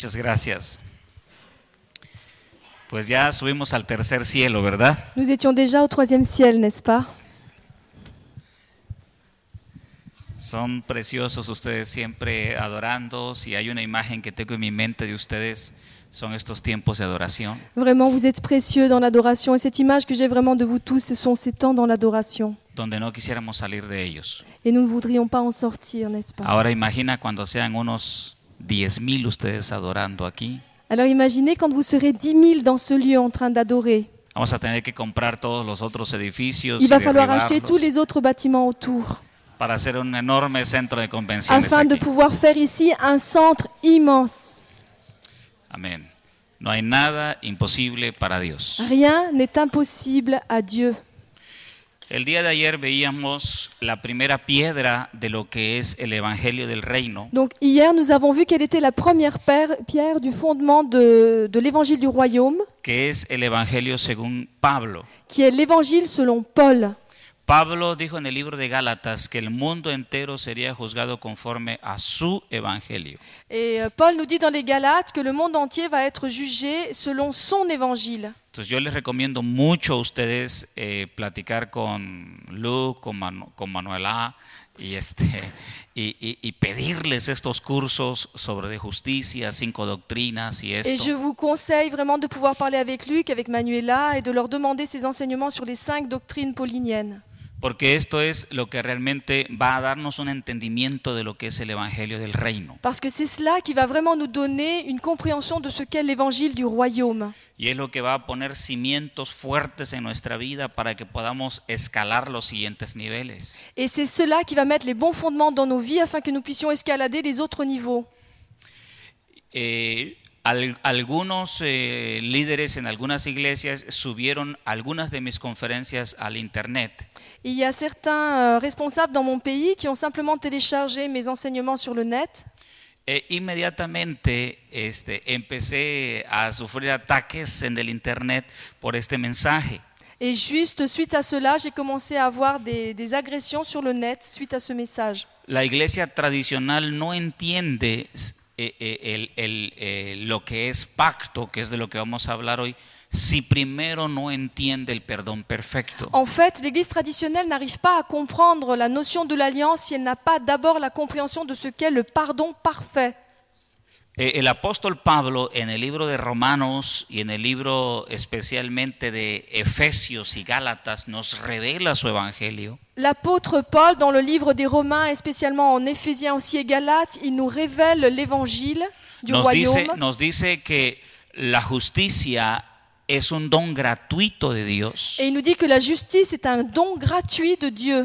Muchas gracias. Pues ya subimos al tercer cielo, ¿verdad? Nous étions déjà au 3e ciel, n'est-ce pas? Son preciosos ustedes siempre adorando. Si hay una imagen que tengo en mi mente de ustedes, son estos tiempos de adoración. Vraiment, vous êtes précieux dans l'adoration. Et cette image que j'ai vraiment de vous tous, ce sont ces temps dans l'adoration. Donde no quisiéramos salir de ellos. Et nous ne voudrions pas en sortir, n'est-ce pas? Ahora imagina cuando sean unos 10,000 ustedes adorando aquí. Alors imaginez quand vous serez 10 000 dans ce lieu en train d'adorer. Vamos a tener que comprar todos los otros edificios Il y va falloir acheter derribarlos tous les autres bâtiments autour para hacer un enorme centro de convenciones afin de aquí. pouvoir faire ici un centre immense. Amén. No hay nada imposible para Dios. Rien n'est impossible à Dieu. El día de ayer veíamos la primera piedra de lo que es el Evangelio del Reino, Donc hier, nous avons vu quelle était la première pierre du fondement de l'évangile du royaume, que es el Evangelio según Pablo. qui est l'évangile selon Paul. Pablo dijo en el libro de Gálatas que el mundo entero sería juzgado conforme a su Evangelio. Et Paul nous dit dans les Galates que le monde entier va être jugé selon son évangile. Entonces yo les recomiendo mucho a ustedes platicar con Luke, con Manuela y pedirles estos cursos sobre de justicia, 5 doctrinas y Et je esto. vous conseille vraiment de pouvoir parler avec Luc, avec Manuela et de leur demander ces enseignements sur les 5 doctrines pauliniennes. Porque esto es lo que realmente va a darnos un entendimiento de lo que es el Evangelio del Reino. Parce que c'est cela qui va vraiment nous donner une compréhension de ce qu'est l'évangile du royaume. Y es lo que va a poner cimientos fuertes en nuestra vida para que podamos escalar los siguientes niveles. Et c'est cela qui va mettre les bons fondements dans nos vies afin que nous puissions escalader les autres niveaux. Algunos líderes en algunas iglesias subieron algunas de mis conferencias al internet. Et il y a certains responsables dans mon pays qui ont simplement téléchargé mes enseignements sur le net. E inmediatamente empecé a sufrir ataques en el internet por este mensaje. Et juste suite à cela, j'ai commencé à avoir des agressions sur le net suite à ce message. La iglesia tradicional no entiende lo que es pacto, que es de lo que vamos a hablar hoy, si primero no entiende el perdón perfecto. En fait, l'Église traditionnelle n'arrive pas à comprendre la notion de l'alliance si elle n'a pas d'abord la compréhension de ce qu'est le pardon parfait. El apóstol Pablo en el libro de Romanos y en el libro especialmente de Efesios y Gálatas nos revela su evangelio. L'apôtre Paul, dans le livre des Romains, et spécialement en Éphésiens aussi et Galates, il nous révèle l'évangile du royaume. Nos dice que la justicia es un don gratuito de Dios, Et il nous dit que la justice est un don gratuit de Dieu,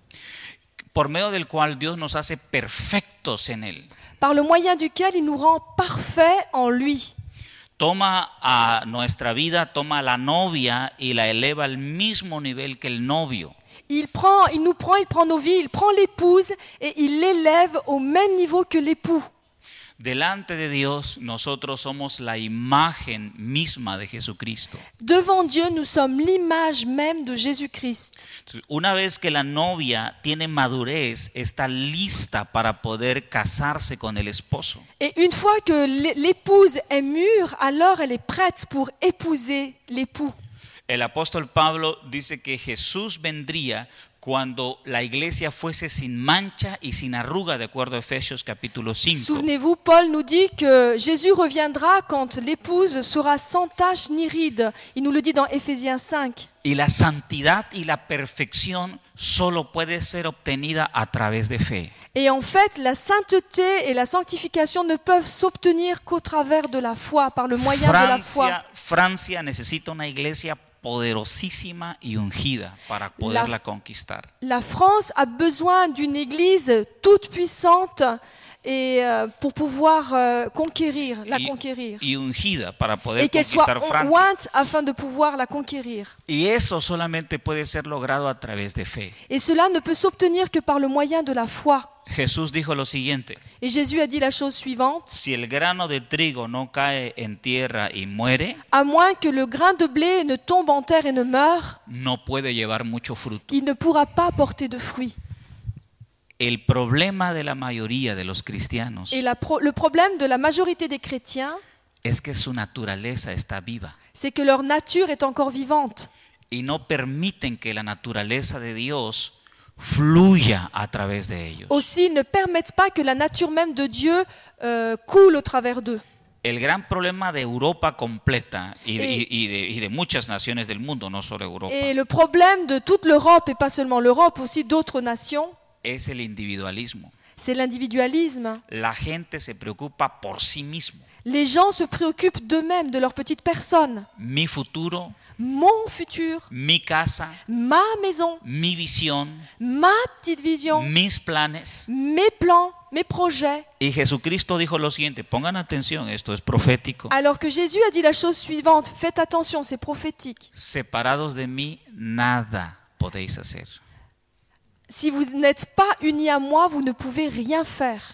por medio del cual Dios nos hace perfectos en él. par le moyen duquel il nous rend parfaits en lui. Toma a nuestra vida, toma a la novia y la eleva al mismo nivel que el novio. Il prend nos vies, il prend l'épouse et il l'élève au même niveau que l'époux. Delante de Dios, nosotros somos la imagen misma de Jesucristo. Devant Dieu, nous sommes l'image même de Jésus-Christ. Una vez que la novia tiene madurez, está lista para poder casarse con el esposo. Et une fois que l'épouse est mûre, alors elle est prête pour épouser l'époux. El apóstol Pablo dice que Jesús vendría cuando la iglesia fuese sin mancha y sin arruga, de acuerdo a Efesios capítulo 5. Souvenez-vous, Paul nous dit que Jésus reviendra quand l'épouse sera sans tache ni ride. Il nous le dit dans Éphésiens 5. Y la santidad y la perfección solo puede ser obtenida a través de fe. Et en fait, la sainteté et la sanctification ne peuvent s'obtenir qu'au travers de la foi, par le moyen de la foi. Francia necesita una iglesia poderosísima y ungida para poderla conquistar. La France a besoin d'une église toute puissante et pour pouvoir la conquérir. Y ungida para poder Et qu'elle soit conquistar Francia. ointe afin de pouvoir la conquérir. Y eso solamente puede ser logrado a través de fe. Et cela ne peut s'obtenir que par le moyen de la foi. Jesús dijo lo siguiente: Et Jésus a dit la chose suivante: si el grano de trigo no cae en tierra y muere, à moins que le grain de blé ne tombe en terre et ne meure, no puede llevar mucho fruto. il ne pourra pas porter de fruits. El problema de la mayoría de los cristianos Et le problème de la majorité des chrétiens, es que su naturaleza está viva c'est que leur nature est encore vivante. y no permiten que la naturaleza de Dios fluya a través de ellos. Aussi, ils ne permettent pas que la nature même de Dieu coule au travers d'eux. El gran problema de Europa completa y de muchas naciones del mundo, no solo Europa, Et le problème de toute l'Europe, et pas seulement l'Europe, aussi d'autres nations, es el individualismo. c'est l'individualisme. La gente se preocupa por sí mismo. Les gens se préoccupent d'eux-mêmes, de leur petite personne. Mi futuro, Mon futur, mi casa, ma maison, mi visión, ma petite vision, mis planes. mes plans, mes projets. Y Jesucristo dijo lo siguiente, pongan atención, esto es profético. Alors que Jésus a dit la chose suivante, faites attention, c'est prophétique. Separados de mí, nada podéis hacer. Si vous n'êtes pas unis à moi, vous ne pouvez rien faire.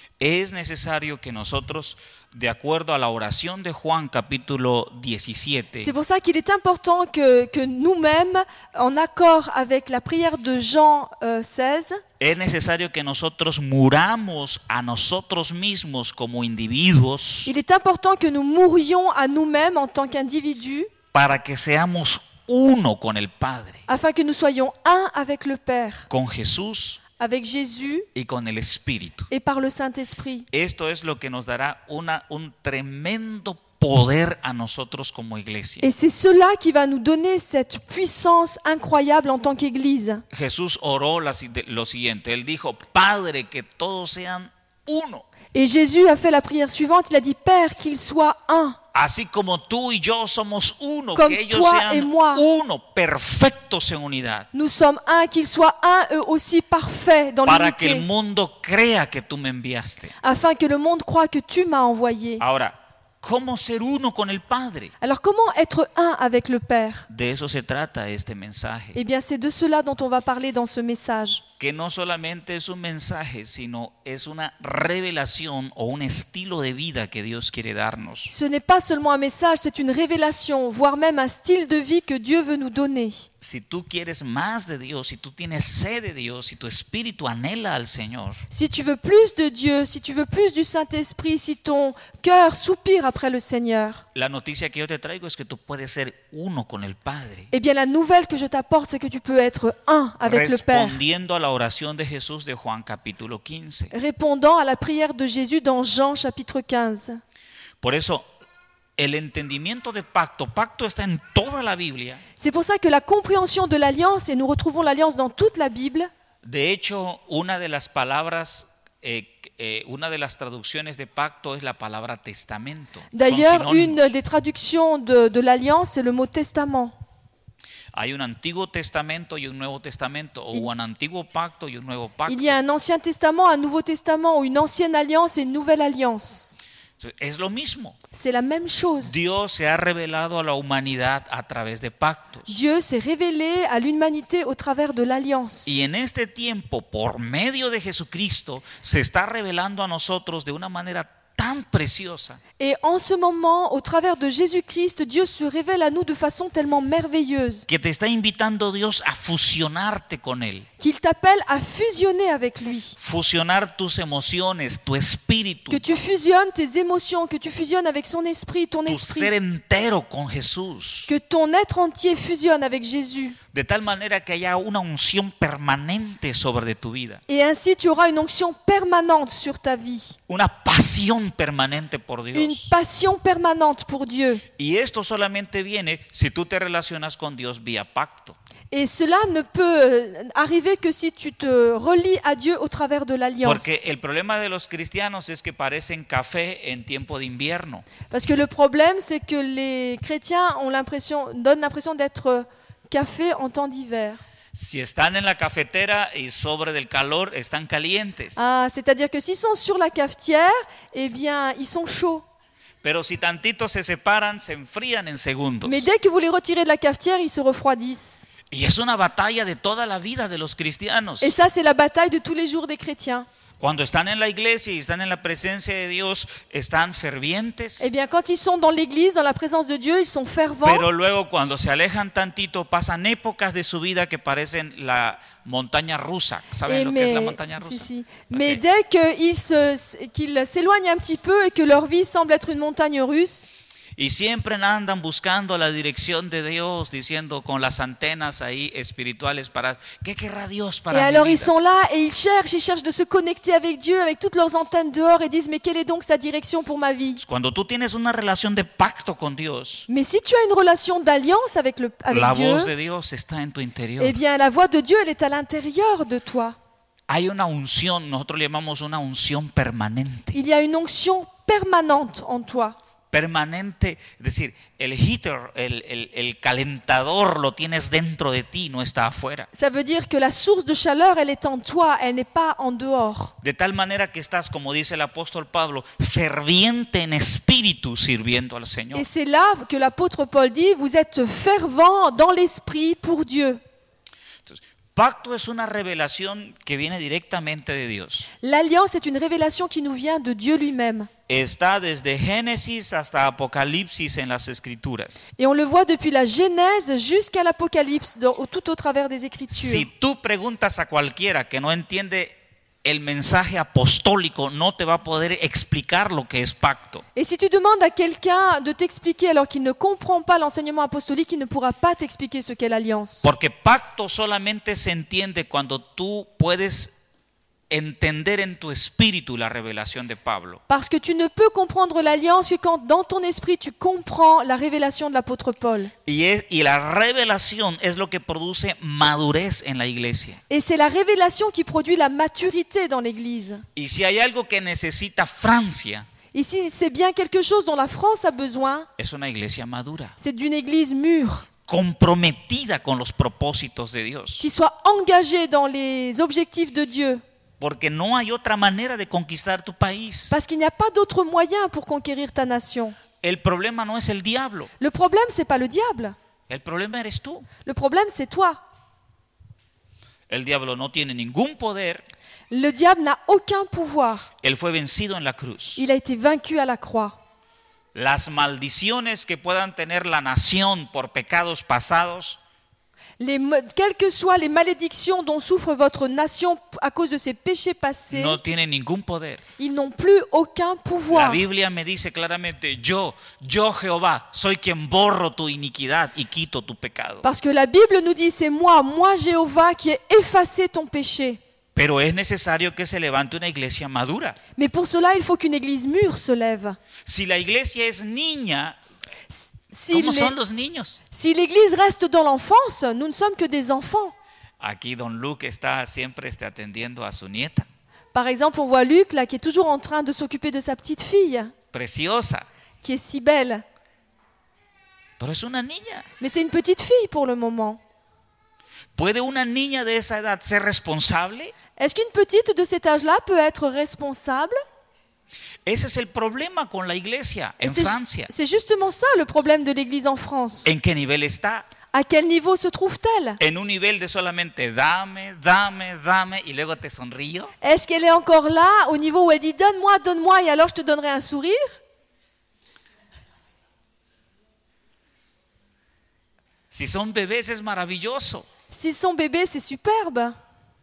Es necesario que nosotros, de acuerdo a la oración de Juan capítulo 17, C'est pour ça qu'il est important que nous-mêmes, en accord avec la prière de Jean 16, es necesario que nosotros muramos a nosotros mismos como individuos il est important que nous mourions à nous-mêmes en tant qu'individus, para que seamos uno con el Padre, afin que nous soyons un avec le Père, con Jesús avec Jésus y con el Espíritu. et par le Saint-Esprit. Esto es lo que nos dará un tremendo poder a nosotros como iglesia. Et c'est cela qui va nous donner cette puissance incroyable en tant qu'Église. Jesús oró lo siguiente, él dijo, Padre, que todos sean uno. Et Jésus a fait la prière suivante, il a dit, Père, qu'ils soient un. Así como tú y yo somos uno, Comme que ellos toi sean et moi. uno, perfectos en unidad, Nous sommes un, qu'ils soient un, eux aussi parfaits dans para que el l'unité, mundo crea que tú me enviaste. afin que le monde croie que tu m'as envoyé. Ahora, ¿cómo ser uno con el Padre? Alors comment être un avec le Père? De eso se trata este mensaje. Eh bien, c'est de cela dont on va parler dans ce message. Que no solamente es un mensaje, sino es una revelación o un estilo de vida que Dios quiere darnos. Ce n'est pas seulement un message, c'est une révélation, voire même un style de vie que Dieu veut nous donner. Si tú quieres más de Dios, si tú tienes sed de Dios, si tu espíritu anhela al Señor, Si tu veux plus de Dieu, si tu veux plus du Saint-Esprit, si ton cœur soupire après le Seigneur, la noticia que yo te traigo es que tú puedes ser uno con el Padre. eh bien la nouvelle que je t'apporte, c'est que tu peux être un avec le Père. Respondiendo a la oración de Jesús de Juan capítulo 15. Répondant à la prière de Jésus dans Jean chapitre 15. Por eso, el entendimiento de pacto está en toda la Biblia. C'est pour ça que la compréhension de l'alliance, et nous retrouvons l'alliance dans toute la Bible, De hecho, una de las palabras, una de las traducciones de pacto es la palabra testamento. Son d'ailleurs une sinónimos. des traductions de l'alliance, c'est le mot testament. Hay un antiguo testamento y un nuevo testamento, o un antiguo pacto y un nuevo pacto. Il y a un ancien testament, un nouveau testament, ou une ancienne alliance et une nouvelle alliance. Es lo mismo. C'est la même chose. Dios se ha revelado a la humanidad a través de pactos. Dieu s'est révélé à l'humanité au travers de l'alliance. Y en este tiempo, por medio de Jesucristo, se está revelando a nosotros de una manera tan preciosa Et en ce moment, au travers de Jésus-Christ, Dieu se révèle à nous de façon tellement merveilleuse que te está invitando Dios a fusionarte con Él, qu'il t'appelle à fusionner avec lui. fusionar tus emociones, tu espíritu, Que tu fusionnes tes émotions, que tu fusionnes avec son esprit, ton tu ser esprit. entero con Jesús, Que ton être entier fusionne avec Jésus. de tal manera que haya una unción permanente sobre de tu vida, Et ainsi, tu auras une onction permanente sur ta vie. una pasión permanente por Une Dios. passion permanente pour Dieu. Y esto solamente viene si tú te relacionas con Dios vía pacto. Et cela ne peut arriver que si tu te relis à Dieu au travers de l'alliance. Porque el problema de los cristianos es que parecen café en tiempo de invierno. Parce que le problème, c'est que les chrétiens donnent l'impression d'être café en temps d'hiver. Si están en la cafetera y sobre del calor, están calientes. Ah, c'est-à-dire que s'ils sont sur la cafetière, eh bien, ils sont chauds. Pero si tantito se separan, se enfrían en segundos. Mais dès que vous les retirez de la cafetière, ils se refroidissent. Y es una batalla de toda la vida de los cristianos. Et ça, c'est la bataille de tous les jours des chrétiens. Cuando están en la iglesia y están en la presencia de Dios, están fervientes. Eh bien, quand ils sont dans l'église, dans la présence de Dieu, ils sont fervents. Pero luego cuando se alejan tantito, pasan épocas de su vida que parecen la montaña rusa. ¿Saben lo que es la montaña rusa? Si, si. Ok. Mais dès qu'ils s'éloignent un petit peu et que leur vie semble être une montagne russe, Y siempre andan buscando la dirección de Dios, diciendo con las antenas ahí espirituales para ¿qué querrá Dios et para mi alors ils vida? sont là et ils cherchent de se connecter avec Dieu, avec toutes leurs antennes dehors et disent mais quelle est donc sa direction pour ma vie? Cuando tú tienes una relación de pacto con Dios, Mais si tu as une relation d'alliance avec la Dieu, voz de Dios está en tu interior. eh bien la voix de Dieu, elle est à l'intérieur de toi. Hay una unción, nosotros le llamamos una unción permanente. Il y a une onction permanente en toi. Permanente, es decir, el heater, el calentador lo tienes dentro de ti, no está afuera. Ça veut dire que la source de chaleur, elle est en toi, elle n'est pas en dehors. De tal manera que estás, como dice el apóstol Pablo, ferviente en espíritu sirviendo al Señor. Et c'est là que l'apôtre Paul dit, vous êtes fervents dans l'esprit pour Dieu. Entonces, pacto es una revelación que viene directamente de Dios. L'alliance est une révélation qui nous vient de Dieu lui-même. Está desde Génesis hasta Apocalipsis en las Escrituras. Et on le voit depuis la Genèse jusqu'à l'Apocalypse, tout au travers des Écritures. Si tú preguntas a cualquiera que no entiende el mensaje apostólico, no te va a poder explicar lo que es pacto. Et si tu demandes à quelqu'un de t'expliquer alors qu'il ne comprend pas l'enseignement apostolique, il ne pourra pas t'expliquer ce qu'est l'alliance. Porque pacto solamente se entiende cuando tú puedes entender en tu espíritu la revelación de Pablo. Parce que tu ne peux comprendre l'alliance que quand dans ton esprit tu comprends la révélation de l'apôtre Paul. Y la revelación es lo que produce madurez en la iglesia. Et c'est la révélation qui produit la maturité dans l'Église. Y si hay algo que necesita Francia, Ici, c'est bien quelque chose dont la France a besoin, es una iglesia madura, c'est d'une Église mûre, comprometida con los propósitos de Dios. qui soit engagée dans les objectifs de Dieu. Porque no hay otra manera de conquistar tu país. Parce qu'il n'y a pas d'autre moyen pour conquérir ta nation. El problema no es el diablo, Le problème, c'est pas le diable. el problema eres tú. Le problème, c'est toi. El diablo no tiene ningún poder. Le diable n'a aucun pouvoir. Él fue vencido en la cruz. Il a été vaincu à la croix. Las maldiciones que puedan tener la nación por pecados pasados, Quelles que soient les malédictions dont souffre votre nation à cause de ses péchés passés, no tienen ningún poder. ils n'ont plus aucun La pouvoir. Biblia me dice claramente, yo Jehová, soy quien borro tu iniquidad y quito tu pecado. Parce que la Bible nous dit, c'est moi Jéhovah, qui ai effacé ton péché. Pero es necesario que se levante una iglesia madura. Mais pour cela, il faut qu'une église mûre se lève. Si la iglesia es niña, Si ¿cómo son los niños? l'église reste dans l'enfance, nous ne sommes que des enfants. Aquí don Luke está siempre atendiendo a su nieta, Par exemple, on voit Luc là qui est toujours en train de s'occuper de sa petite fille, preciosa, qui est si belle. pero es una niña. Mais c'est une petite fille pour le moment. ¿Puede una niña de esa edad ser responsable? Est-ce qu'une petite de cet âge-là peut être responsable? Ese es el problema con la iglesia Et en Francia. c'est justement ça le problème de l'église en France. ¿En qué nivel está? À quel niveau se trouve-t-elle? En un nivel de solamente dame, dame, dame y luego te sonrío. Est-ce qu'elle est encore là au niveau où elle dit donne-moi, donne-moi et alors je te donnerai un sourire? Si son bebés es maravilloso, Si son bébé, c'est superbe.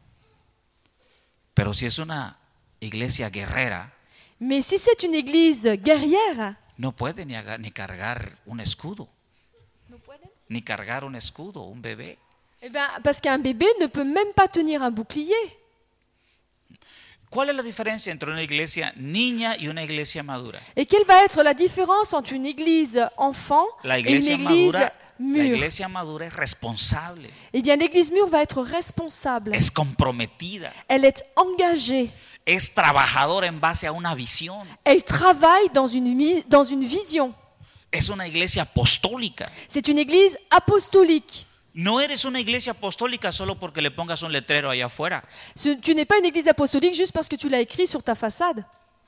pero si es una iglesia guerrera, Mais si c'est une église guerrière, no puede ni cargar un escudo, ni cargar un escudo, un bebé. eh bien, parce qu'un bébé ne peut même pas tenir un bouclier. ¿Cuál es la diferencia entre una iglesia niña y una iglesia madura? Et quelle va être la différence entre une église enfant La et une iglesia église madura, la mûre? iglesia madura es responsable, Eh bien, l'église mûre va être responsable. es comprometida, Elle est engagée. es trabajadora en base a una visión. Elle travaille dans une vision. Es una iglesia apostólica. C'est une église apostolique. No eres una iglesia apostólica solo porque le pongas un letrero allá afuera. Tu n'es pas une église apostolique juste parce que tu l'as écrit sur ta façade.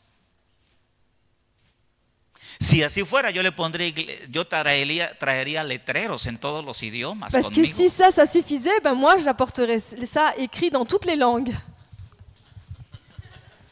Si así fuera, yo traería letreros en todos los idiomas Parce que conmigo. si ça suffisait, ben moi j'apporterais ça écrit dans toutes les langues.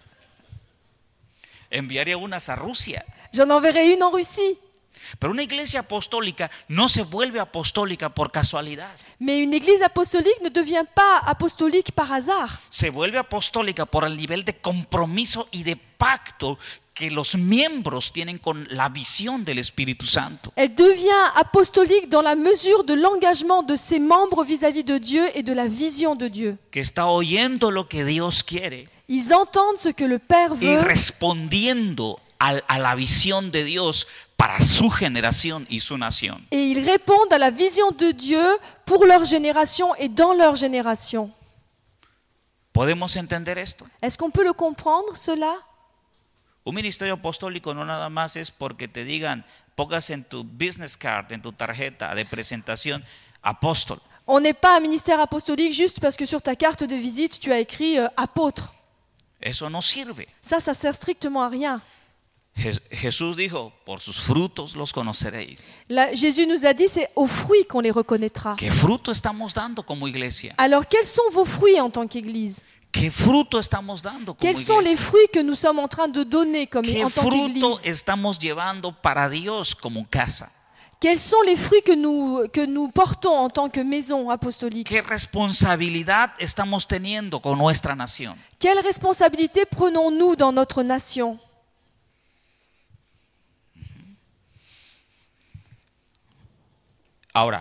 enviaría unas a Rusia. J'en enverrai une en Russie. Pero una iglesia apostólica no se vuelve apostólica por casualidad. Mais une église apostolique ne devient pas apostolique par hasard. Se vuelve apostólica por el nivel de compromiso y de pacto que los miembros tienen con la visión del Espíritu Santo. Elle devient apostolique dans la mesure de l'engagement de ses membres vis-à-vis de Dieu et de la vision de Dieu. Que está oyendo lo que Dios quiere Ils entendent ce que le Père y veut respondiendo a la visión de Dios para su generación y su nación. et ils répondent à la vision de Dieu pour leur génération et dans leur génération. ¿Podemos entender esto? Est-ce qu'on peut le comprendre, cela? Un ministerio apostólico no nada más es porque te digan, pongas en tu business card, en tu tarjeta de presentación, apóstol. On n'est pas un ministère apostolique juste parce que sur ta carte de visite, tu as écrit apôtre. Eso no sirve. Ça sert strictement à rien. Jesús dijo, por sus frutos los conoceréis. Là, Jésus nous a dit, c'est aux fruits qu'on les reconnaîtra. ¿Qué fruto estamos dando como iglesia? Alors, quels sont vos fruits en tant qu'Église? ¿Qué fruto estamos dando como Quels sont les iglesia? fruits que nous sommes en train de donner comme, ¿Qué en tant fruto qu'Église? estamos llevando para Dios como casa? Quels sont les fruits que nous portons en tant que maison apostolique? ¿Qué responsabilidad estamos teniendo con nuestra nación? Quelle responsabilité prenons-nous dans notre nation? Ahora,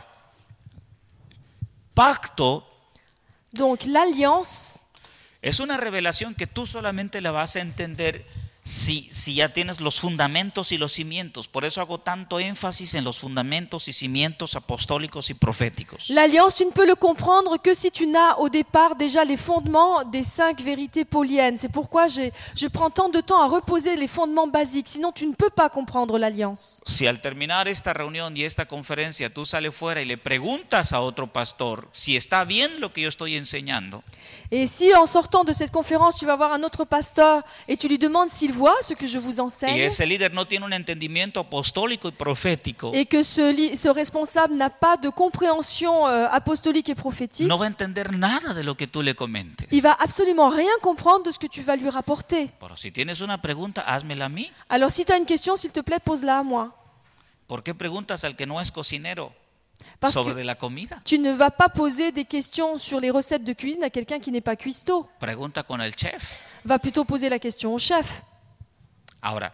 pacto Donc, l'alliance, es una revelación que tú solamente la vas a entender si ya tienes los fundamentos y los cimientos. Por eso hago tanto énfasis en los fundamentos y cimientos apostólicos y proféticos. l'alliance, tu ne peux le comprendre que si tu n'as au départ déjà les fondements des 5 vérités pauliennes. C'est pourquoi je prends tant de temps à reposer les fondements basiques. Sinon, tu ne peux pas comprendre l'alliance. Si al terminar esta reunión y esta conferencia tú sales fuera y le preguntas a otro pastor si está bien lo que yo estoy enseñando, Et si en sortant de cette conférence, tu vas voir un autre pasteur et tu lui demandes s'il voit ce que je vous y enseigne ese líder no tiene un entendimiento apostólico y profético, et que ce responsable n'a pas de compréhension apostolique et prophétique, no va a entender nada de lo que tú le comentes. il va absolument rien comprendre de ce que tu vas lui rapporter. Pero si tienes una pregunta, házmela a mí. Alors si tu as une question, s'il te plaît, pose-la à moi. ¿Por qué preguntas al que no es cocinero Parce sobre que de la comida? tu ne vas pas poser des questions sur les recettes de cuisine à quelqu'un qui n'est pas cuistot. Pregunta con el chef. Va plutôt poser la question au chef. Ahora,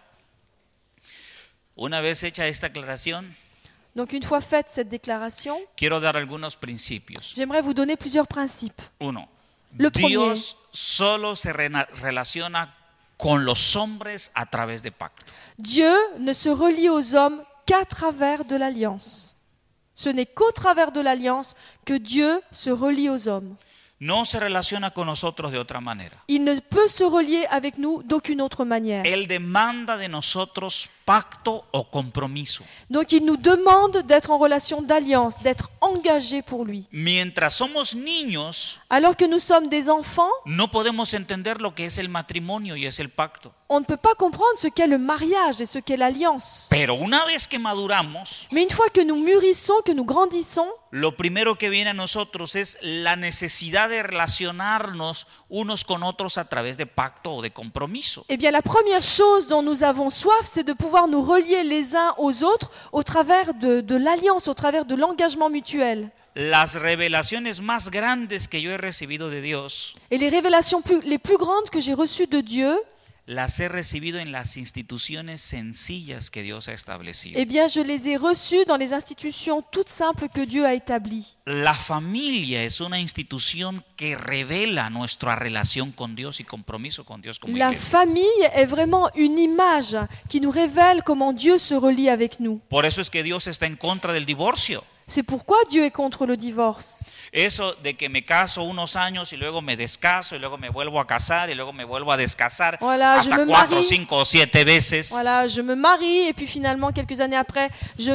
una vez hecha esta aclaración, Donc une fois faite cette déclaration, quiero dar algunos principios. j'aimerais vous donner plusieurs principes. Uno, Le premier. Dios solo se relaciona con los hombres a través de pacto. Dieu ne se relie aux hommes qu'à travers de l'alliance. Ce n'est qu'au travers de l'alliance que Dieu se relie aux hommes. No se relaciona con nosotros de otra manera. Il ne peut se relier avec nous d'aucune autre manière. Él demanda de nosotros pacto o compromiso. Donc il nous demande d'être en relation d'alliance, d'être engagés pour lui. Mientras somos niños, Alors que nous sommes des enfants, no podemos entender lo que es el matrimonio y es el pacto. on ne peut pas comprendre ce qu'est le mariage et ce qu'est l'alliance. Pero una vez que maduramos, Mais une fois que nous mûrissons, que nous grandissons, lo primero que viene a nosotros es la necesidad de relacionarnos unos con otros a través de pacto o de compromiso. eh bien la première chose dont nous avons soif, c'est de pouvoir nous relier les uns aux autres au travers de l'alliance, au travers de l'engagement mutuel. Las revelaciones más grandes que yo he recibido de Dios, Et les révélations les plus grandes que j'ai reçues de Dieu, las he recibido en las instituciones sencillas que Dios ha establecido. eh bien je les ai reçues dans les institutions toutes simples que Dieu a établies. La familia es una institución que revela nuestra relación con Dios y compromiso con Dios como La iglesia. famille est vraiment une image qui nous révèle comment Dieu se relie avec nous. Por eso es que Dios está en contra del divorcio. C'est pourquoi Dieu est contre le divorce. Eso de que me caso unos años y luego me descaso y luego me vuelvo a casar y luego me vuelvo a descasar Voilà, hasta je me 4, marie. 5 o 7 veces. Voilà, je me marie et puis finalement quelques années après,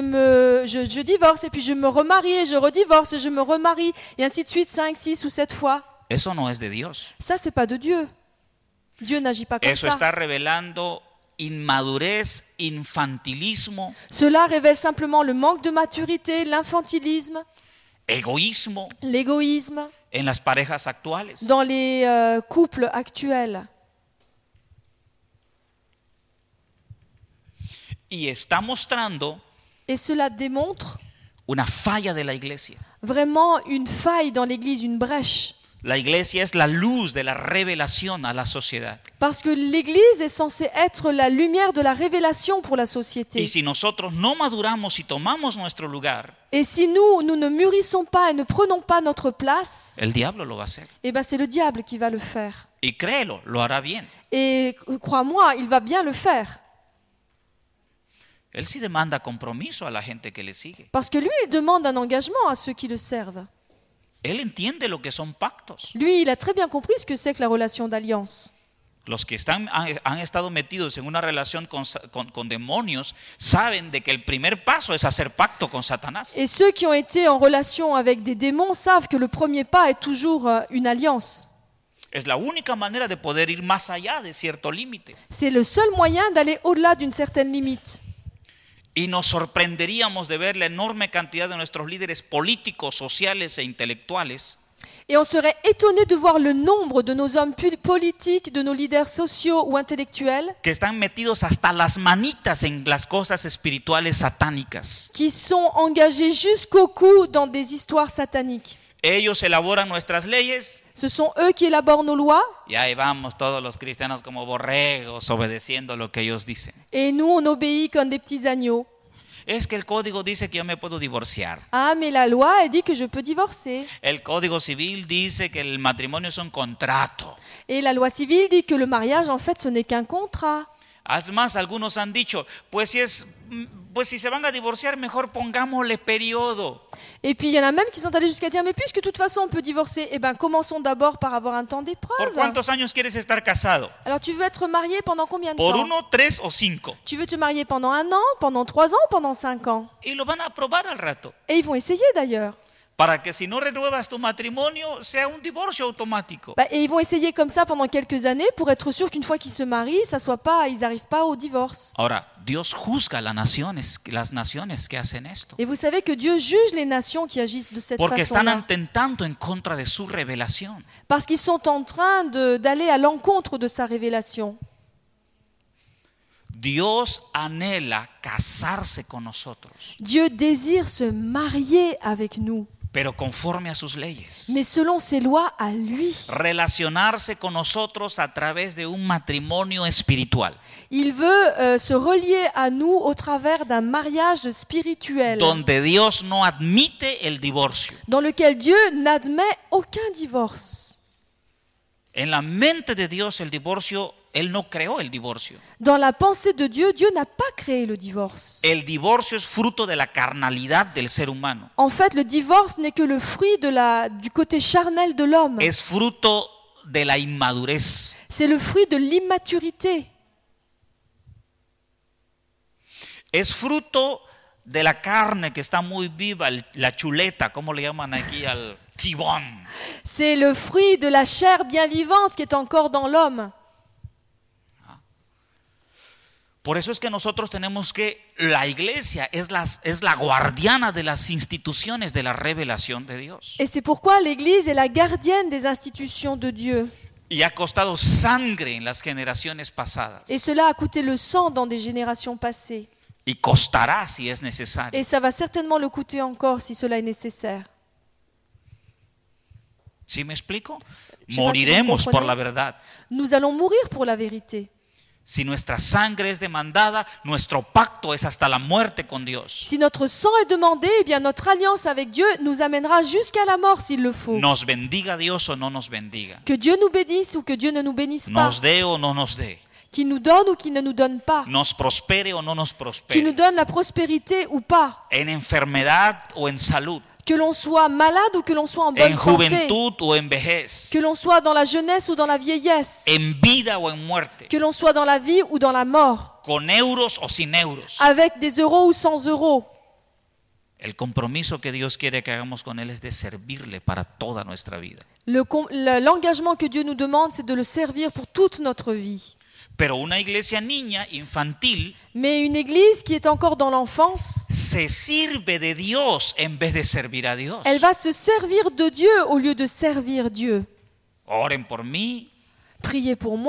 je divorce et puis je me remarie et je redivorce et je me remarie et ainsi de suite 5, 6 ou 7 fois. Eso no es de Dios. Ça, c'est pas de Dieu. Dieu n'agit pas comme Eso ça. está revelando inmadurez, infantilismo, Cela révèle simplement le manque de maturité, l'infantilisme, egoísmo l'égoïsme en las parejas actuales. dans les couples actuels. Y está mostrando Et cela démontre una falla de la iglesia. vraiment une faille dans l'Église, une brèche. La iglesia es la luz de la revelación a la sociedad. Parce que l'Église est censée être la lumière de la révélation pour la société. Y si nosotros no maduramos y tomamos nuestro lugar, Et si nous ne mûrissons pas et ne prenons pas notre place, el diablo lo va a hacer. eh ben c'est le diable qui va le faire. Y créelo, lo hará bien. Et crois-moi, il va bien le faire. Él sí demanda compromiso a la gente que le sigue. Parce que lui, il demande un engagement à ceux qui le servent. Él entiende lo que son pactos. Lui, il a très bien compris ce que c'est que la relation d'alliance. Los que han estado metidos en una relación con demonios saben de que el primer paso es hacer pacto con Satanás. Et ceux qui ont été en relation avec des démons savent que le premier pas est toujours une alliance. Es la única manera de poder ir más allá de cierto límite. C'est le seul moyen d'aller au-delà d'une certaine limite. Y nos sorprenderíamos de ver la enorme cantidad de nuestros líderes políticos, sociales e intelectuales Et on serait étonné de voir le nombre de nos hommes politiques, de nos leaders sociaux ou intellectuels que están metidos hasta las manitas en las cosas espirituales satánicas. qui sont engagés jusqu'au cou dans des histoires sataniques. Ellos elaboran nuestras leyes Ce sont eux qui élaborent nos lois y ahí vamos todos los cristianos como borregos obedeciendo lo que ellos dicen. et nous, on obéit comme des petits agneaux. Es que el código dice que yo me puedo divorciar. Ah, mais la loi, elle dit que je peux divorcer. El código civil dice que el matrimonio es un contrato. Et la loi civile dit que le mariage, en fait, ce n'est qu'un contrat. Es más, algunos han dicho, pues si se van a divorciar, mejor pongámosle periodo. Et puis, il y en a même qui sont allés jusqu'à dire, mais puisque de toute façon, on peut divorcer, eh ben, commençons d'abord par avoir un temps ¿Por d'épreuve. cuántos años quieres estar casado? Alors, tu veux être marié pendant combien de ¿Por temps? 1, 3 o 5? Tu veux te marier pendant 1 an, pendant 3 ans, pendant 5 ans? Y lo van a probar al rato. Et ils vont essayer d'ailleurs. Para que si no renuevas tu matrimonio, sea un divorcio automático. Et ils vont essayer comme ça pendant quelques années pour être sûr qu'une fois qu'ils se marient, ils n'arrivent pas au divorce. Ahora, Dios juzga las naciones que hacen esto. Et vous savez que Dieu juge les nations qui agissent de cette Porque están façon-là. atentando en contra de su revelación. Parce qu'ils sont en train d'aller à l'encontre de sa révélation. Dios anhela casarse con nosotros, Dieu désire se marier avec nous, pero conforme a sus leyes. mais selon ses lois à lui. Relacionarse con nosotros a través de un matrimonio espiritual, Il veut se relier à nous au travers d'un mariage spirituel, donde Dios no admite el divorcio. dans lequel Dieu n'admet aucun divorce. En la mente de Dios el divorcio, Él no creó el divorcio. Dans la pensée de Dieu, Dieu n'a pas créé le divorce. El divorcio es fruto de la carnalidad del ser humano. En fait, le divorce n'est que le fruit du côté charnel de l'homme. Es fruto de la inmadurez. C'est le fruit de l'immaturité. Es fruto de la carne que está muy viva, la chuleta, ¿cómo le llaman aquí al tibón? C'est le fruit de la chair bien vivante qui est encore dans l'homme. Por eso es que nosotros tenemos que, la iglesia es la guardiana de las instituciones de la revelación de Dios. Et c'est pourquoi l'Église est la gardienne des institutions de Dieu. Y ha costado sangre en las generaciones pasadas. Et cela a coûté le sang dans des générations passées. Y costará si es necesario. Et ça va certainement le coûter encore si cela est nécessaire. ¿Sí me explico? Je sais pas si Moriremos vous por comprenez. la verdad. Nous allons mourir pour la vérité. Si nuestra sangre es demandada, nuestro pacto es hasta la muerte con Dios. Si notre sang est demandé, eh bien notre alliance avec Dieu nous amènera jusqu'à la mort s'il le faut. Nos bendiga Dios o no nos bendiga. Que Dieu nous bénisse ou que Dieu ne nous bénisse pas. Nos dé o no nos dé. Qu'il nous donne ou qu'il ne nous donne pas. Nos prospere o no nos Qu'il nous prospere. donne la prospérité ou pas. En enfermedad o en salud. Que l'on soit malade ou que l'on soit en bonne En santé. juventud o en vejez. Que l'on soit dans la jeunesse ou dans la vieillesse. En vida o en muerte. Que l'on soit dans la vie ou dans la mort. Con euros o sin euros. Avec des euros ou sans euros. El compromiso que Dios quiere que hagamos con Él es de servirle para toda nuestra vida. L'engagement que Dieu nous demande, c'est de le servir pour toute notre vie. Pero una iglesia niña, infantil, Mais une église qui est encore dans l'enfance, se sirve de Dios en vez de servir a Dios. elle va se servir de Dieu au lieu de servir Dieu. Oren por mí, Priez pour moi,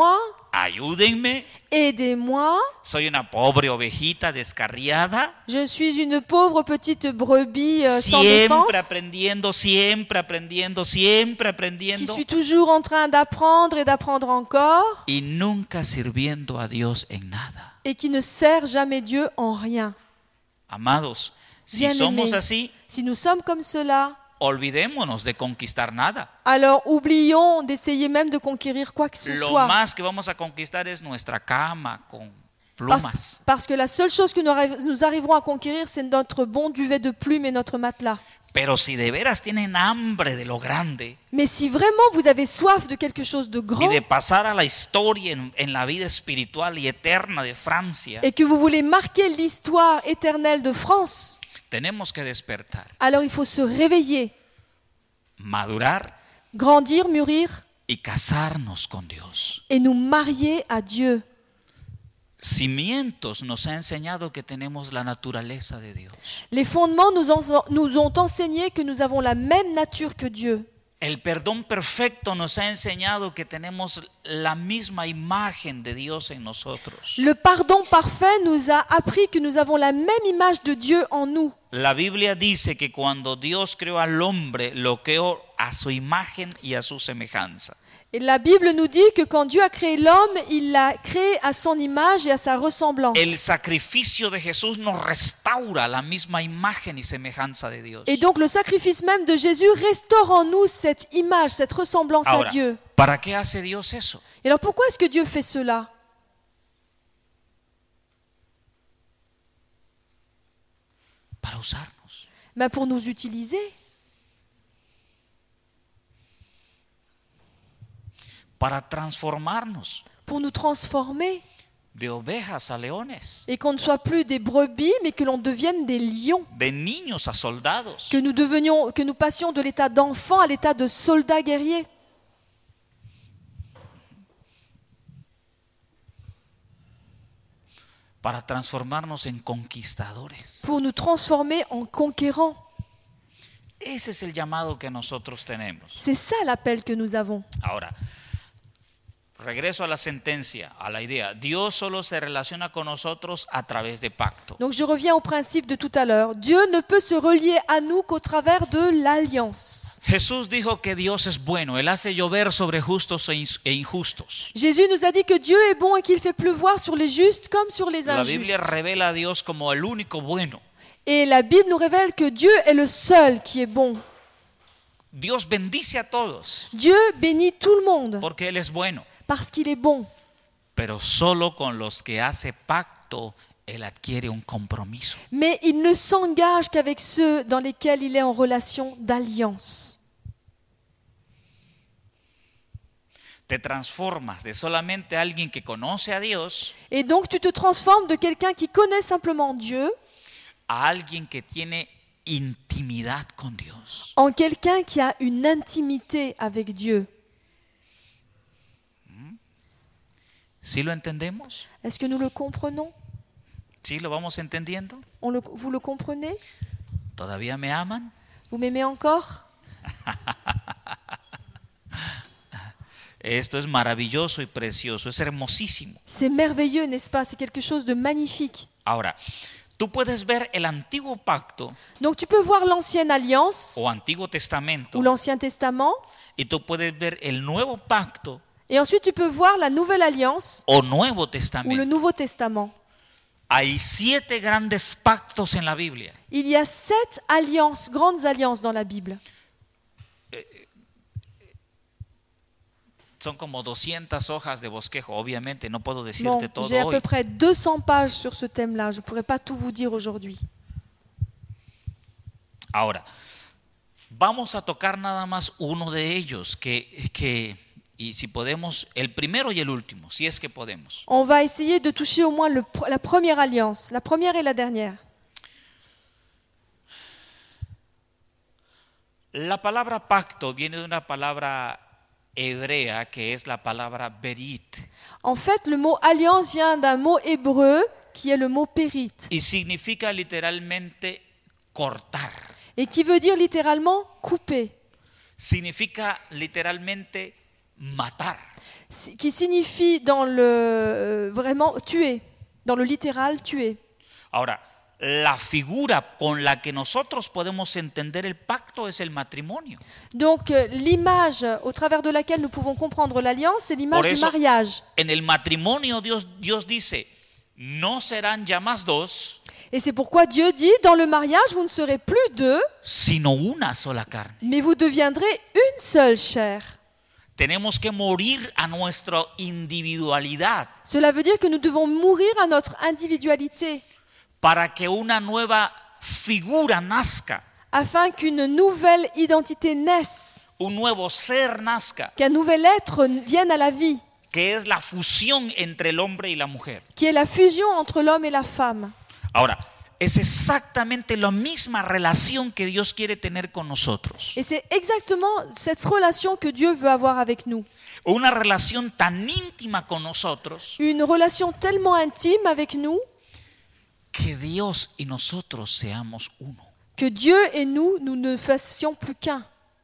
ayúdenme, aidez-moi, soy una pobre ovejita descarriada, je suis une pauvre petite brebis sans siempre défense, aprendiendo, siempre aprendiendo, siempre qui aprendiendo suis toujours en train d'apprendre et d'apprendre encore, y nunca sirviendo a Dios en nada. et qui ne sert jamais Dieu en rien. Amados, si Bien-aimés, somos así, si nous sommes comme cela, olvidémonos de conquistar nada. alors oublions d'essayer même de conquérir quoi que ce Lo soit. más que vamos a conquistar es nuestra cama con Parce, plumas. parce que la seule chose que nous arriverons à conquérir, c'est notre bon duvet de plumes et notre matelas. Pero si de veras tienen hambre de lo grande Mais si vraiment vous avez soif de quelque chose de y grand de pasar a la historia en la vida espiritual y eterna de Francia, et que vous voulez marquer l'histoire éternelle de France, tenemos que despertar, alors il faut se réveiller, madurar grandir, mûrir y casarnos con Dios. et nous marier à Dieu. Cimientos nos ha enseñado que tenemos la naturaleza de Dios. Les fondements nous ont enseigné que nous avons la même nature que Dieu. El perdón perfecto nos ha enseñado que tenemos la misma imagen de Dios en nosotros. Le pardon parfait nous a appris que nous avons la même image de Dieu en nous. La Biblia dice que cuando Dios creó al hombre, lo creó a su imagen y a su semejanza. Et la Bible nous dit que quand Dieu a créé l'homme, il l'a créé à son image et à sa ressemblance. El sacrificio de Jesús nos restaura la misma imagen y semejanza de Dios. Et donc le sacrifice même de Jésus restaure en nous cette image, cette ressemblance Ahora, à Dieu. ¿para qué hace Dios eso? Et alors pourquoi est-ce que Dieu fait cela? Para usarnos. Ben pour nous utiliser, Para transformarnos pour nous transformer de ovejas a leones, et qu'on ne soit plus des brebis mais que l'on devienne des lions. de niños a soldados. Que nous passions de l'état d'enfant à l'état de soldat guerrier. Para transformarnos en conquistadores. Pour nous transformer en conquérants. Ese es el llamado que nosotros tenemos. C'est ça l'appel que nous avons. Ahora, regreso a la sentencia, a la idea. Dios solo se relaciona con nosotros a través de pacto. Donc je reviens au principe de tout à l'heure. Dieu ne peut se relier à nous qu'au travers de l'alliance. Jesús dijo que Dios es bueno, Él hace llover sobre justos e injustos. Jésus nous a dit que Dieu est bon et qu'il fait pleuvoir sur les justes comme sur les La injustes. Biblia revela a Dios como el único bueno. Et la Bible nous révèle que Dieu est le seul qui est bon. Dios bendice a todos Dieu bénit tout le monde porque Él es bueno, parce qu'il est bon. pero solo con los que hace pacto Él adquiere un compromiso. Mais il ne s'engage qu'avec ceux dans lesquels il est en relation d'alliance. Te transformas de solamente alguien que conoce a Dios Et donc tu te transformes de quelqu'un qui connaît simplement Dieu a alguien que tiene intimidad con Dios. en quelqu'un qui a une intimité avec Dieu. ¿Sí lo entendemos? Est-ce que nous le comprenons? ¿Sí lo vamos entendiendo? Vous le comprenez? ¿Todavía me aman? Vous m'aimez encore? Esto es maravilloso y precioso, es hermosísimo. C'est merveilleux, n'est-ce pas? C'est quelque chose de magnifique. Ahora, tú puedes ver el antiguo pacto Donc tu peux voir l'ancienne alliance o antiguo testamento ou l'Ancien Testament, y tú puedes ver el nuevo pacto et ensuite tu peux voir la Nouvelle Alliance o Nuevo ou le Testamento. Nouveau Testament. Hay 7 grandes pactos en la Biblia. Il y a 7 alliances, grandes alliances dans la Bible. Son como 200 hojas de bosquejo, obviamente no puedo Bon, decirte todo j'ai à peu hoy. près 200 pages sur ce thème-là. Je ne pourrais pas tout vous dire aujourd'hui. Ahora, vamos a tocar nada más uno de ellos, y si podemos, el primero y el último, si es que podemos. On va essayer de toucher au moins la première alliance, la première et la dernière. La palabra pacto viene de una palabra hebrea que es la palabra berit En fait, le mot alliance vient d'un mot hébreu qui est le mot périt y significa literalmente cortar. et qui veut dire littéralement couper. Significa literalmente matar. qui signifie dans le vraiment tuer, dans le littéral tuer. Ahora, la figura con la que nosotros podemos entender el pacto es el matrimonio. Donc l'image au travers de laquelle nous pouvons comprendre l'alliance, c'est l'image Por du eso, mariage. en el matrimonio Dios dice, no serán ya más dos, Et c'est pourquoi Dieu dit, dans le mariage, vous ne serez plus deux, sino una sola carne. mais vous deviendrez une seule chair. Tenemos que morir a nuestra individualidad Cela veut dire que nous devons mourir à notre individualité, para que una nueva figura nazca, afin qu'une nouvelle identité naisse, un nuevo ser nazca, qu'un nouvel être vienne à la vie, que es la fusión entre el hombre y la mujer. qui est la fusion entre l'homme et la femme. Ahora, es exactamente la misma relación que Dios quiere tener con nosotros. Et c'est exactement cette relation que Dieu veut avoir avec nous. Una relación tan íntima con nosotros Une relation tellement intime avec nous que Dios y nosotros seamos uno. que Dieu et nous ne fassions plus qu'un.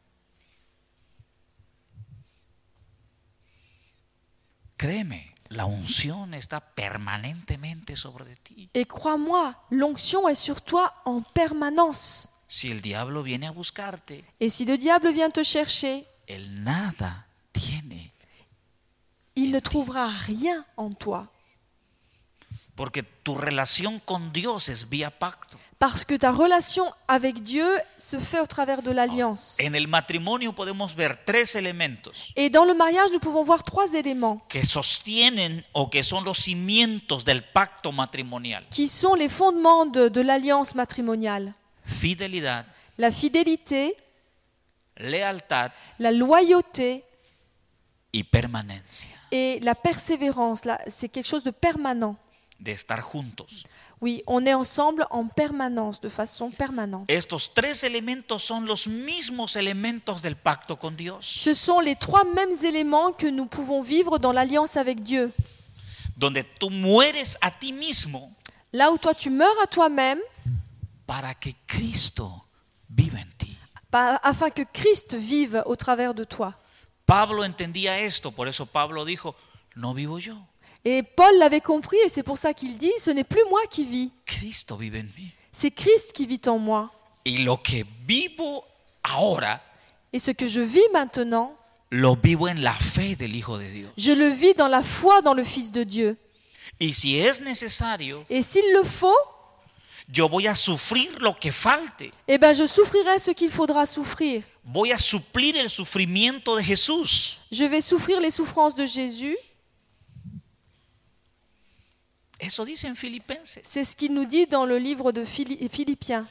Créeme, la unción está permanentemente sobre ti. Et crois-moi, l'onction est sur toi en permanence. Si el diablo viene a buscarte, Et si le diable vient te chercher, él nada tiene, il ne trouvera rien en toi. porque tu relación con Dios es vía pacto. Parce que ta relation avec Dieu se fait au travers de l'alliance. En el matrimonio podemos ver tres elementos Et dans le mariage, nous pouvons voir trois éléments que sostienen o que son los cimientos del pacto matrimonial. qui sont les fondements de l'alliance matrimoniale. Fidelidad, La fidélité, lealtad la loyauté y permanencia, et la persévérance. C'est quelque chose de permanent. de estar juntos. Oui, on est ensemble en permanence, de façon permanente. Estos tres elementos son los mismos elementos del pacto con Dios, Ce sont les trois mêmes éléments que nous pouvons vivre dans l'alliance avec Dieu. donde tú mueres a ti mismo Là où toi tu meurs à toi-même, para que Cristo viva en ti. afin que Christ vive au travers de toi. Pablo entendía esto, por eso Pablo dijo, no vivo yo, Et Paul l'avait compris et c'est pour ça qu'il dit, ce n'est plus moi qui vis, Cristo vive en mí. c'est Christ qui vit en moi. Y lo que vivo ahora, Et ce que je vis maintenant, lo vivo en la fe del Hijo de Dios. je le vis dans la foi dans le Fils de Dieu. Y si es necesario, Et s'il le faut, yo voy a sufrir lo que falte. eh ben je souffrirai ce qu'il faudra souffrir. Voy a suplir el sufrimiento de Jesús. Je vais souffrir les souffrances de Jésus. Eso dice en Filipenses. C'est ce qu'il nous dit dans le livre de Philippiens.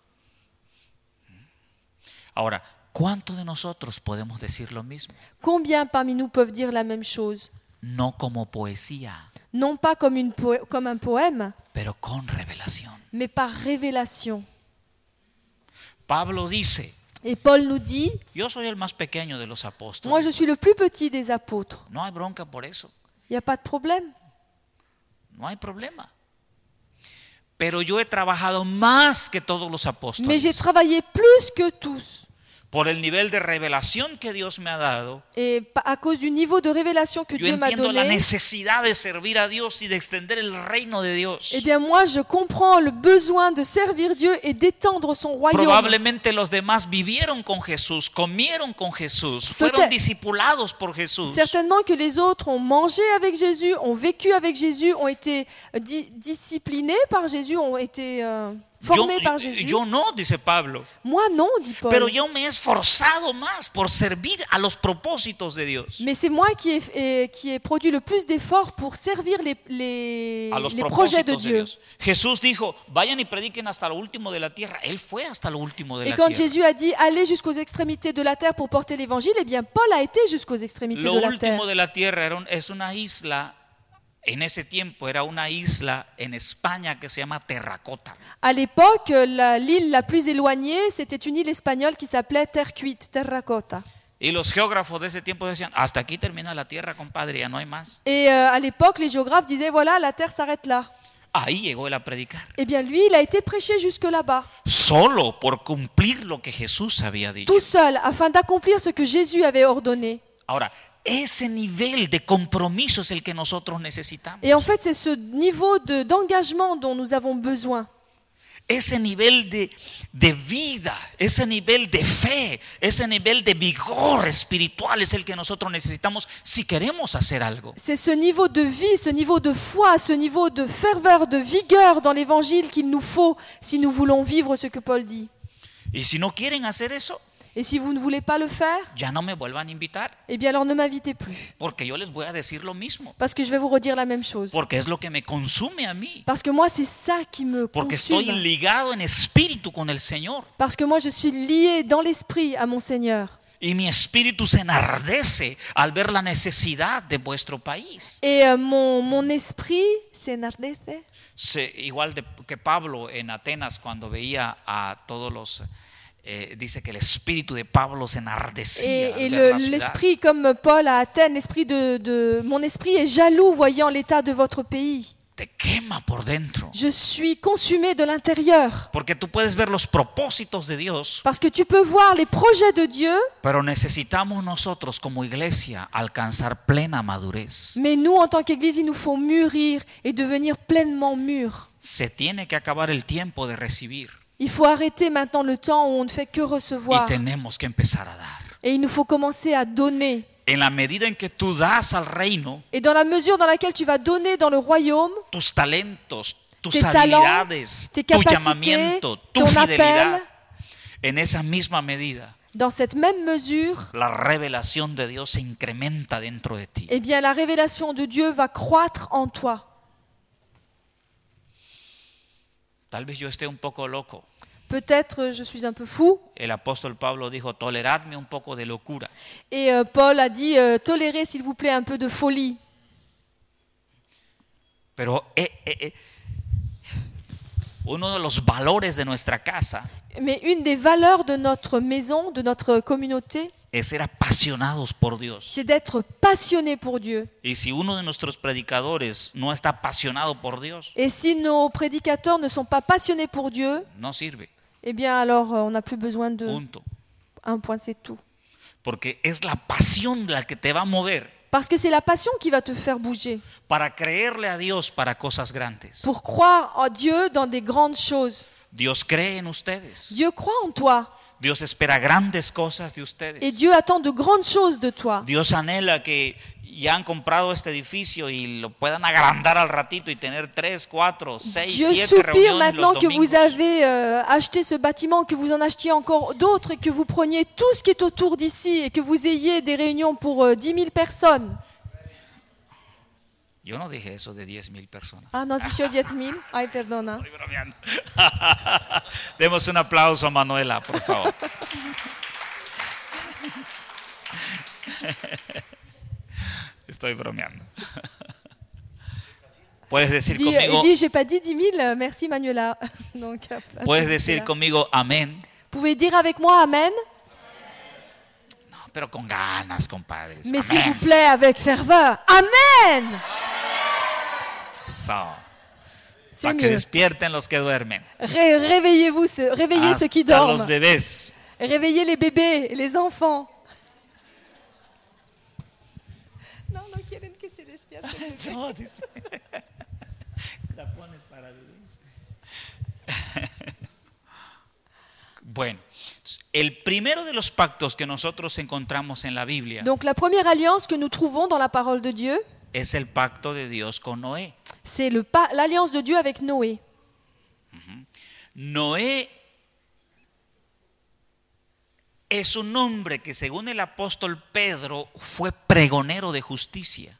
Ahora, ¿cuántos de nosotros podemos decir lo mismo? Combien parmi nous peuvent dire la même chose? No como poesía, Non pas comme un poème, pero con revelación. mais par révélation. Pablo dice, Et Paul nous dit, yo soy el más pequeño de los moi apóstoles. je suis le plus petit des apôtres. No hay bronca por eso, Il n'y a pas de problème. no hay problema. Pero yo he trabajado más que todos los Mais j'ai apóstoles travaillé plus que tous. por el nivel de revelación que Dios me ha dado. Et à cause du niveau de révélation que Yo Dieu m'a entiendo la donné, necesidad de servir a Dios y de extender el reino de Dios. eh bien moi je comprends le besoin de servir Dieu et d'étendre son royaume. Probablemente los demás vivieron con Jesús, comieron con Jesús, fueron Peut-être- discipulados por Jesús. Certainement que les autres ont mangé avec Jésus, ont vécu avec Jésus, ont été disciplinés par Jésus, ont été formés par Jésus. Yo no, dice Pablo, Moi non, dit Paul. pero yo me he esforzado más por servir a los propósitos de Dios. Mais c'est moi qui ai produit le plus d'efforts pour servir les A los projets de propósitos de Dieu. Dios. Jesús dijo, vayan y prediquen hasta lo último de la tierra. Él fue hasta lo último de Et la quand tierra. Jésus a dit allez jusqu'aux extrémités de la terre pour porter l'évangile, eh bien Paul a été jusqu'aux extrémités Lo de la último terre. de la tierra es una isla, en ese tiempo era una isla en España que se llama Terracota. À l'époque, l'île la plus éloignée, c'était une île espagnole qui s'appelait Terre Cuite, Terracotta. Y los geógrafos de ese tiempo decían, hasta aquí termina la tierra, compadre, ya no hay más. Et à l'époque, les géographes disaient voilà, la terre s'arrête là. Ahí llegó él a predicar. Eh bien lui, il a été prêché jusque là-bas, Solo por cumplir lo que Jesús había dicho. tout seul, afin d'accomplir ce que Jésus avait ordonné. Ahora, ese nivel de compromiso es el que nosotros necesitamos. Et en fait, c'est ce niveau d'engagement dont nous avons besoin. Ese nivel de vida, ese nivel de fe, ese nivel de vigor espiritual es el que nosotros necesitamos si queremos hacer algo. C'est ce niveau de vie, ce niveau de foi, ce niveau de ferveur, de vigueur dans l'évangile qu'il nous faut si nous voulons vivre ce que Paul dit. Y si no quieren hacer eso, Et si vous ne voulez pas le faire, ya no me vuelvan a invitar, eh bien alors ne m'invitez plus. porque yo les voy a decir lo mismo, Parce que je vais vous redire la même chose. porque es lo que me consume a mí, Parce que moi, c'est ça qui me porque estoy consume. ligado en espíritu con el Señor. Parce que moi, je suis lié dans l'esprit à mon Seigneur. Y mi espíritu se enardece al ver la necesidad de vuestro país. Et mon esprit s'enardece. Igual que Pablo en Atenas cuando veía a todos los... dice que el espíritu de Pablo se enardecía. Et l'esprit, comme Paul à Athènes, mon esprit est jaloux voyant l'état de votre pays. Te quema por dentro. Je suis consumé de l'intérieur. Porque tú puedes ver los propósitos de Dios. Parce que tu peux voir les projets de Dieu. Pero necesitamos nosotros como iglesia alcanzar plena madurez. Mais nous, en tant qu'Église, il nous faut mûrir et devenir pleinement mûrs. Se tiene que acabar el tiempo de recibir. Il faut arrêter maintenant le temps où on ne fait que recevoir. Y tenemos que empezar a dar. Et il nous faut commencer à donner. En la medida en que tú das al reino, Et dans la mesure dans laquelle tu vas donner dans le royaume, tus talentos, tus tes talents, habilidades, tes tu capacités, llamamiento, tu ton fidelidad, appel, en esa misma medida, dans cette même mesure, la revelación de Dios se incrementa dentro de ti. eh bien la révélation de Dieu va croître en toi. Tal vez yo esté un poco loco. Peut-être je suis un peu fou. El apóstol Pablo dijo, toleradme un poco de locura. Et Paul a dit, tolérez s'il vous plaît un peu de folie. Pero uno de los valores de nuestra casa Mais une des valeurs de notre maison, de notre communauté, es ser apasionados por Dios. c'est d'être passionné pour Dieu. Y si uno de nuestros predicadores no está apasionado por Dios, Et si nos prédicateurs ne sont pas passionnés pour Dieu, no sirve. eh bien alors on n'a plus besoin de Punto. un point, c'est tout. Porque es la pasión la que te va a mover Parce que c'est la passion qui va te faire bouger. para creerle a Dios para cosas grandes. Pour croire en Dieu dans des grandes choses. Dios cree en ustedes. Dieu croit en toi. Dios espera grandes cosas de Et ustedes. Dieu attend de grandes choses de toi. Dios anhela que ya han comprado este edificio y lo puedan agrandar al ratito y tener 3, 4, 6, Dieu 7 soupire reuniones maintenant los que vous domingos. avez acheté ce bâtiment, que vous en achetiez encore d'autres et que vous preniez tout ce qui est autour d'ici et que vous ayez des réunions pour 10 000 personnes. Yo no dije eso de 10,000 personas. Ah non, si je dis 10 000. Ay, perdona. Estoy bromeando. Demos un aplauso a Manuela, por favor. Estoy bromeando. Puedes decir Il conmigo, dit, j'ai pas dit 10 000, merci Manuela. Donc, puedes decir conmigo amén. Vous pouvez dire avec moi Amen, No, pero con ganas, compadres. mais s'il Amén. vous plaît avec ferveur. Amen. So, C'est para que mieux. despierten los que duermen. Réveillez-vous, réveillez ceux qui Hasta los dorment. bebés. Réveillez les bébés, les enfants. Non, no quieren que se despierten. No, dice. La pones para bebés. Bueno, el primero de los pactos que nosotros encontramos en la Biblia Donc la première alliance que nous trouvons dans la parole de Dieu, es el pacto de Dios con Noé. c'est l'alliance de Dieu avec Noé. Noé es un hombre que según el apóstol Pedro fue pregonero de justicia.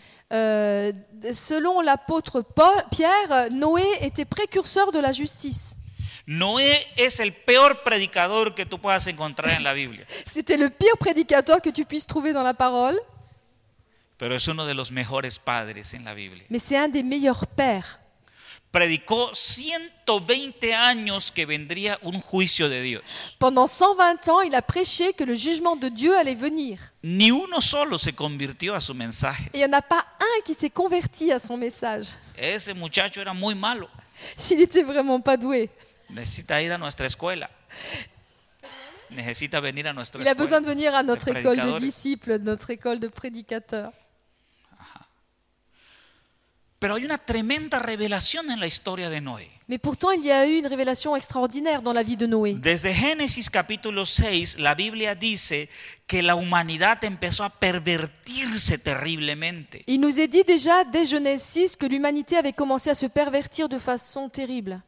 Selon l'apôtre Pierre, Noé était précurseur de la justice. Noé es el peor predicador que tú puedas encontrar en la Biblia, C'était le pire prédicateur que tu puisses trouver dans la parole, pero es uno de los mejores padres en la Biblia. mais c'est un des meilleurs pères. Predicó 120 años que vendría un juicio de Dios. Pendant 120 ans, il a prêché que le jugement de Dieu allait venir. Ni uno solo se convirtió a su mensaje. Et il n'y en a pas un qui s'est converti à son message. Ese muchacho era muy malo. Il n'était vraiment pas doué. Necesita ir a nuestra escuela. necesita venir a nuestra Il a besoin de escuela. venir à notre de école de predicadores. disciples, notre école de prédicateurs. Pero hay una tremenda revelación en la historia de Noé. Mais pourtant, il y a eu une révélation extraordinaire dans la vie de Noé. Desde Génesis capítulo 6, la Biblia dice que la humanidad empezó a pervertirse terriblemente. Il nous est dit déjà dès Genèse 6 que l'humanité avait commencé à se pervertir de façon terrible.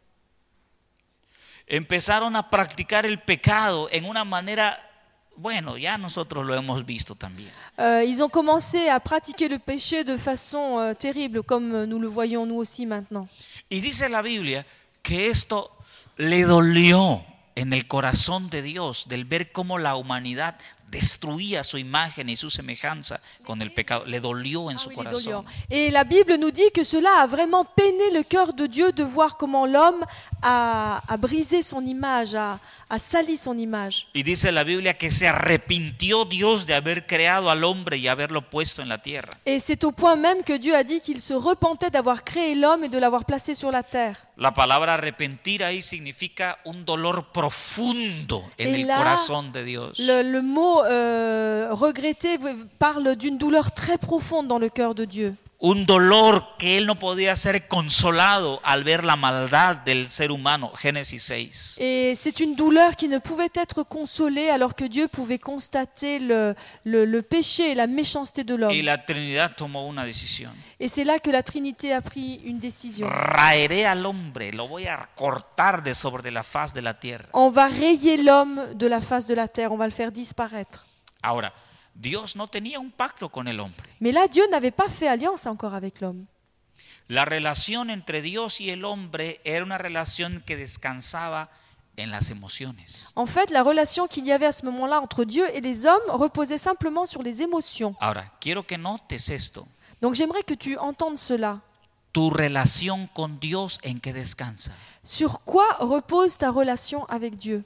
Empezaron a practicar el pecado en una manera, bueno, ya nosotros lo hemos visto también. Ils ont commencé à pratiquer le péché de façon terrible, comme nous le voyons nous aussi maintenant. Y dice la Biblia que esto le dolió en el corazón de Dios del ver cómo la humanidad destruía su imagen y su semejanza con el pecado. Le dolió en su les corazón. doliants. Et la Bible nous dit que cela a vraiment peiné le cœur de Dieu de voir comment l'homme a brisé son image, a sali son image. Y dice la Biblia que se arrepintió Dios de haber creado al hombre y haberlo puesto en la tierra. Et c'est au point même que Dieu a dit qu'il se repentait d'avoir créé l'homme et de l'avoir placé sur la terre. La palabra arrepentir ahí significa un dolor profundo en Et el là, corazón de Dios. Le mot regretter parle d'une douleur très profonde dans le cœur de Dieu. Un dolor que él no podía ser consolado al ver la maldad del ser humano. Génesis 6. Et c'est une douleur qui ne pouvait être consolée alors que Dieu pouvait constater le péché et la méchanceté de Y l'homme. la Trinidad tomó una decisión. Et c'est là que la Trinité a pris une décision. Raeré al hombre, lo voy a cortar de sobre la faz de la tierra. On va rayer l'homme de la face de la terre, on va le faire disparaître. Ahora, Dios no tenía un pacto con el hombre. Mais là, Dieu n'avait pas fait alliance encore avec l'homme. La relación entre Dios y el hombre era una relación que descansaba en las emociones. En fait, la relation qu'il y avait à ce moment-là entre Dieu et les hommes reposait simplement sur les émotions. Ahora, quiero que notes esto. Donc j'aimerais que tu entendes cela. Tu relación con Dios, ¿en qué descansa? Sur quoi repose ta relation avec Dieu?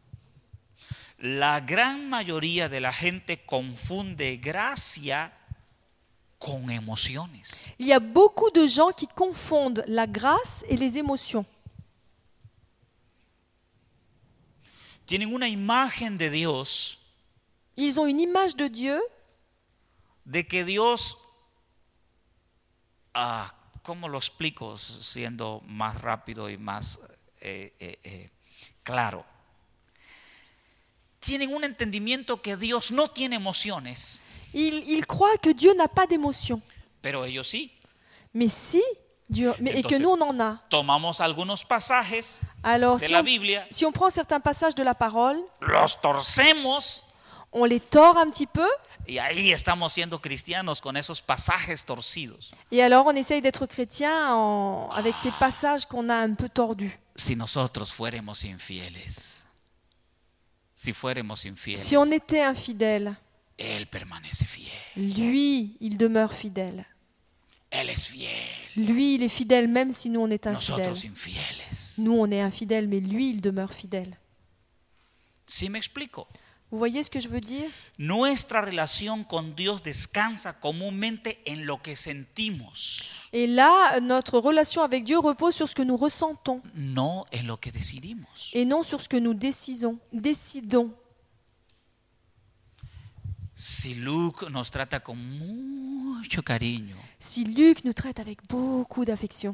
La gran mayoría de la gente confunde gracia con emociones. Il y a beaucoup de gens qui confondent la grâce et les émotions. Tienen una imagen de Dios, Ils ont une image de Dieu, de que Dios, ¿cómo lo explico siendo más rápido y más claro? Tienen un entendimiento que Dios no tiene emociones, ils croient que Dieu n'a pas d'émotions. pero ellos sí. Mais si, Dieu, et que Entonces, nous on en a. Tomamos algunos pasajes Alors de la Biblia, si on prend certains passages de la parole, los torcemos on les tord un petit peu, y ahí estamos siendo cristianos con esos pasajes torcidos. et alors on essaye d'être chrétien avec ces passages qu'on a un peu tordus. Si nosotros fuéramos infieles, si fuéramos infieles, Si on était infidèle, Él permanece fiel. lui, il demeure fidèle. Él es fiel. Lui, il est fidèle même si nous, on est infidèles. Nosotros infieles. Nous, on est infidèles, mais lui, il demeure fidèle. ¿Sí me explico? Vous voyez ce que je veux dire? Nuestra relación con Dios descansa comúnmente en lo que sentimos, Et là, notre relation avec Dieu repose sur ce que nous ressentons no en lo que decidimos. et non sur ce que nous décidons. Si Luke nos trata con mucho cariño, Si Luc nous traite avec beaucoup d'affection,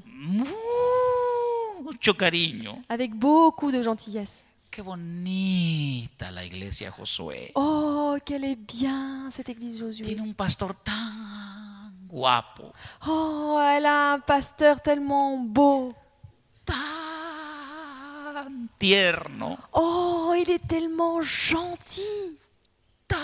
mucho cariño, avec beaucoup de gentillesse. qué bonita la iglesia Josué. Oh, qu'elle est bien, cette église Josué. Tiene un pastor tan guapo, Oh, elle a un pasteur tellement beau. tan tierno, Oh, il est tellement gentil. tan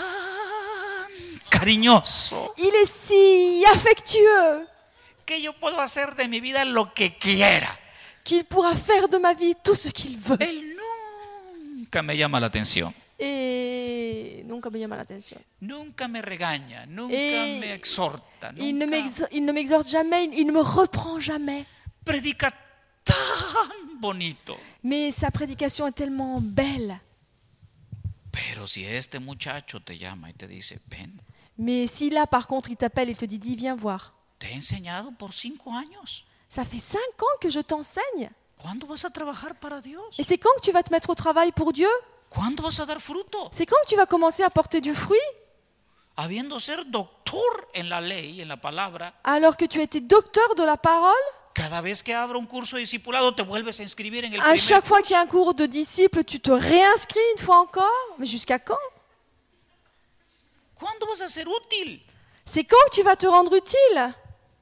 cariñoso, Il est si affectueux que yo puedo hacer de mi vida lo que quiera. qu'il pourra faire de ma vie tout ce qu'il veut. Él nunca me llama la atención, Et nunca me llama la atención. nunca me regaña, nunca Et me exhorta, Il ne nunca m'exhorte jamais, il ne me reprend jamais. predica tan bonito. Mais sa prédication est tellement belle. Pero si este muchacho te llama y te dice, ven, Mais si là, par contre, il t'appelle et te dit, dis, viens voir. te he enseñado por 5 años. Ça fait 5 ans que je t'enseigne. ¿Cuándo vas a trabajar para Dios? Et c'est quand que tu vas te mettre au travail pour Dieu? ¿Cuándo vas a dar fruto? C'est quand que tu vas commencer à porter du fruit? Habiendo ser doctor en la ley, en la palabra, Alors que tu as été docteur de la parole? cada vez que abra un curso de discipulado te vuelves a inscribir en el À primer chaque fois curso. qu'il y a un cours de disciple, tu te réinscris une fois encore? Mais jusqu'à quand? ¿Cuándo vas a ser útil? C'est quand que tu vas te rendre utile?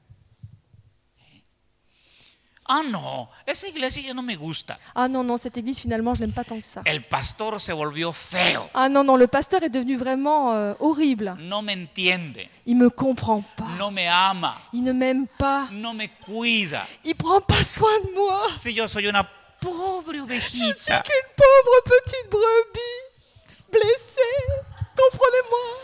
Ah, no, esa iglesia ya no me gusta. Ah non, non, cette église finalement, je l'aime pas tant que ça. El pastor se volvió feo. Ah non, non, le pasteur est devenu vraiment horrible. No me entiende, Il me comprend pas. no me ama, Il ne m'aime pas. no me cuida. Il prend pas soin de moi. Si yo soy una pobre Je ne suis ovejita. qu'une pauvre petite brebis, blessée. Comprenez-moi.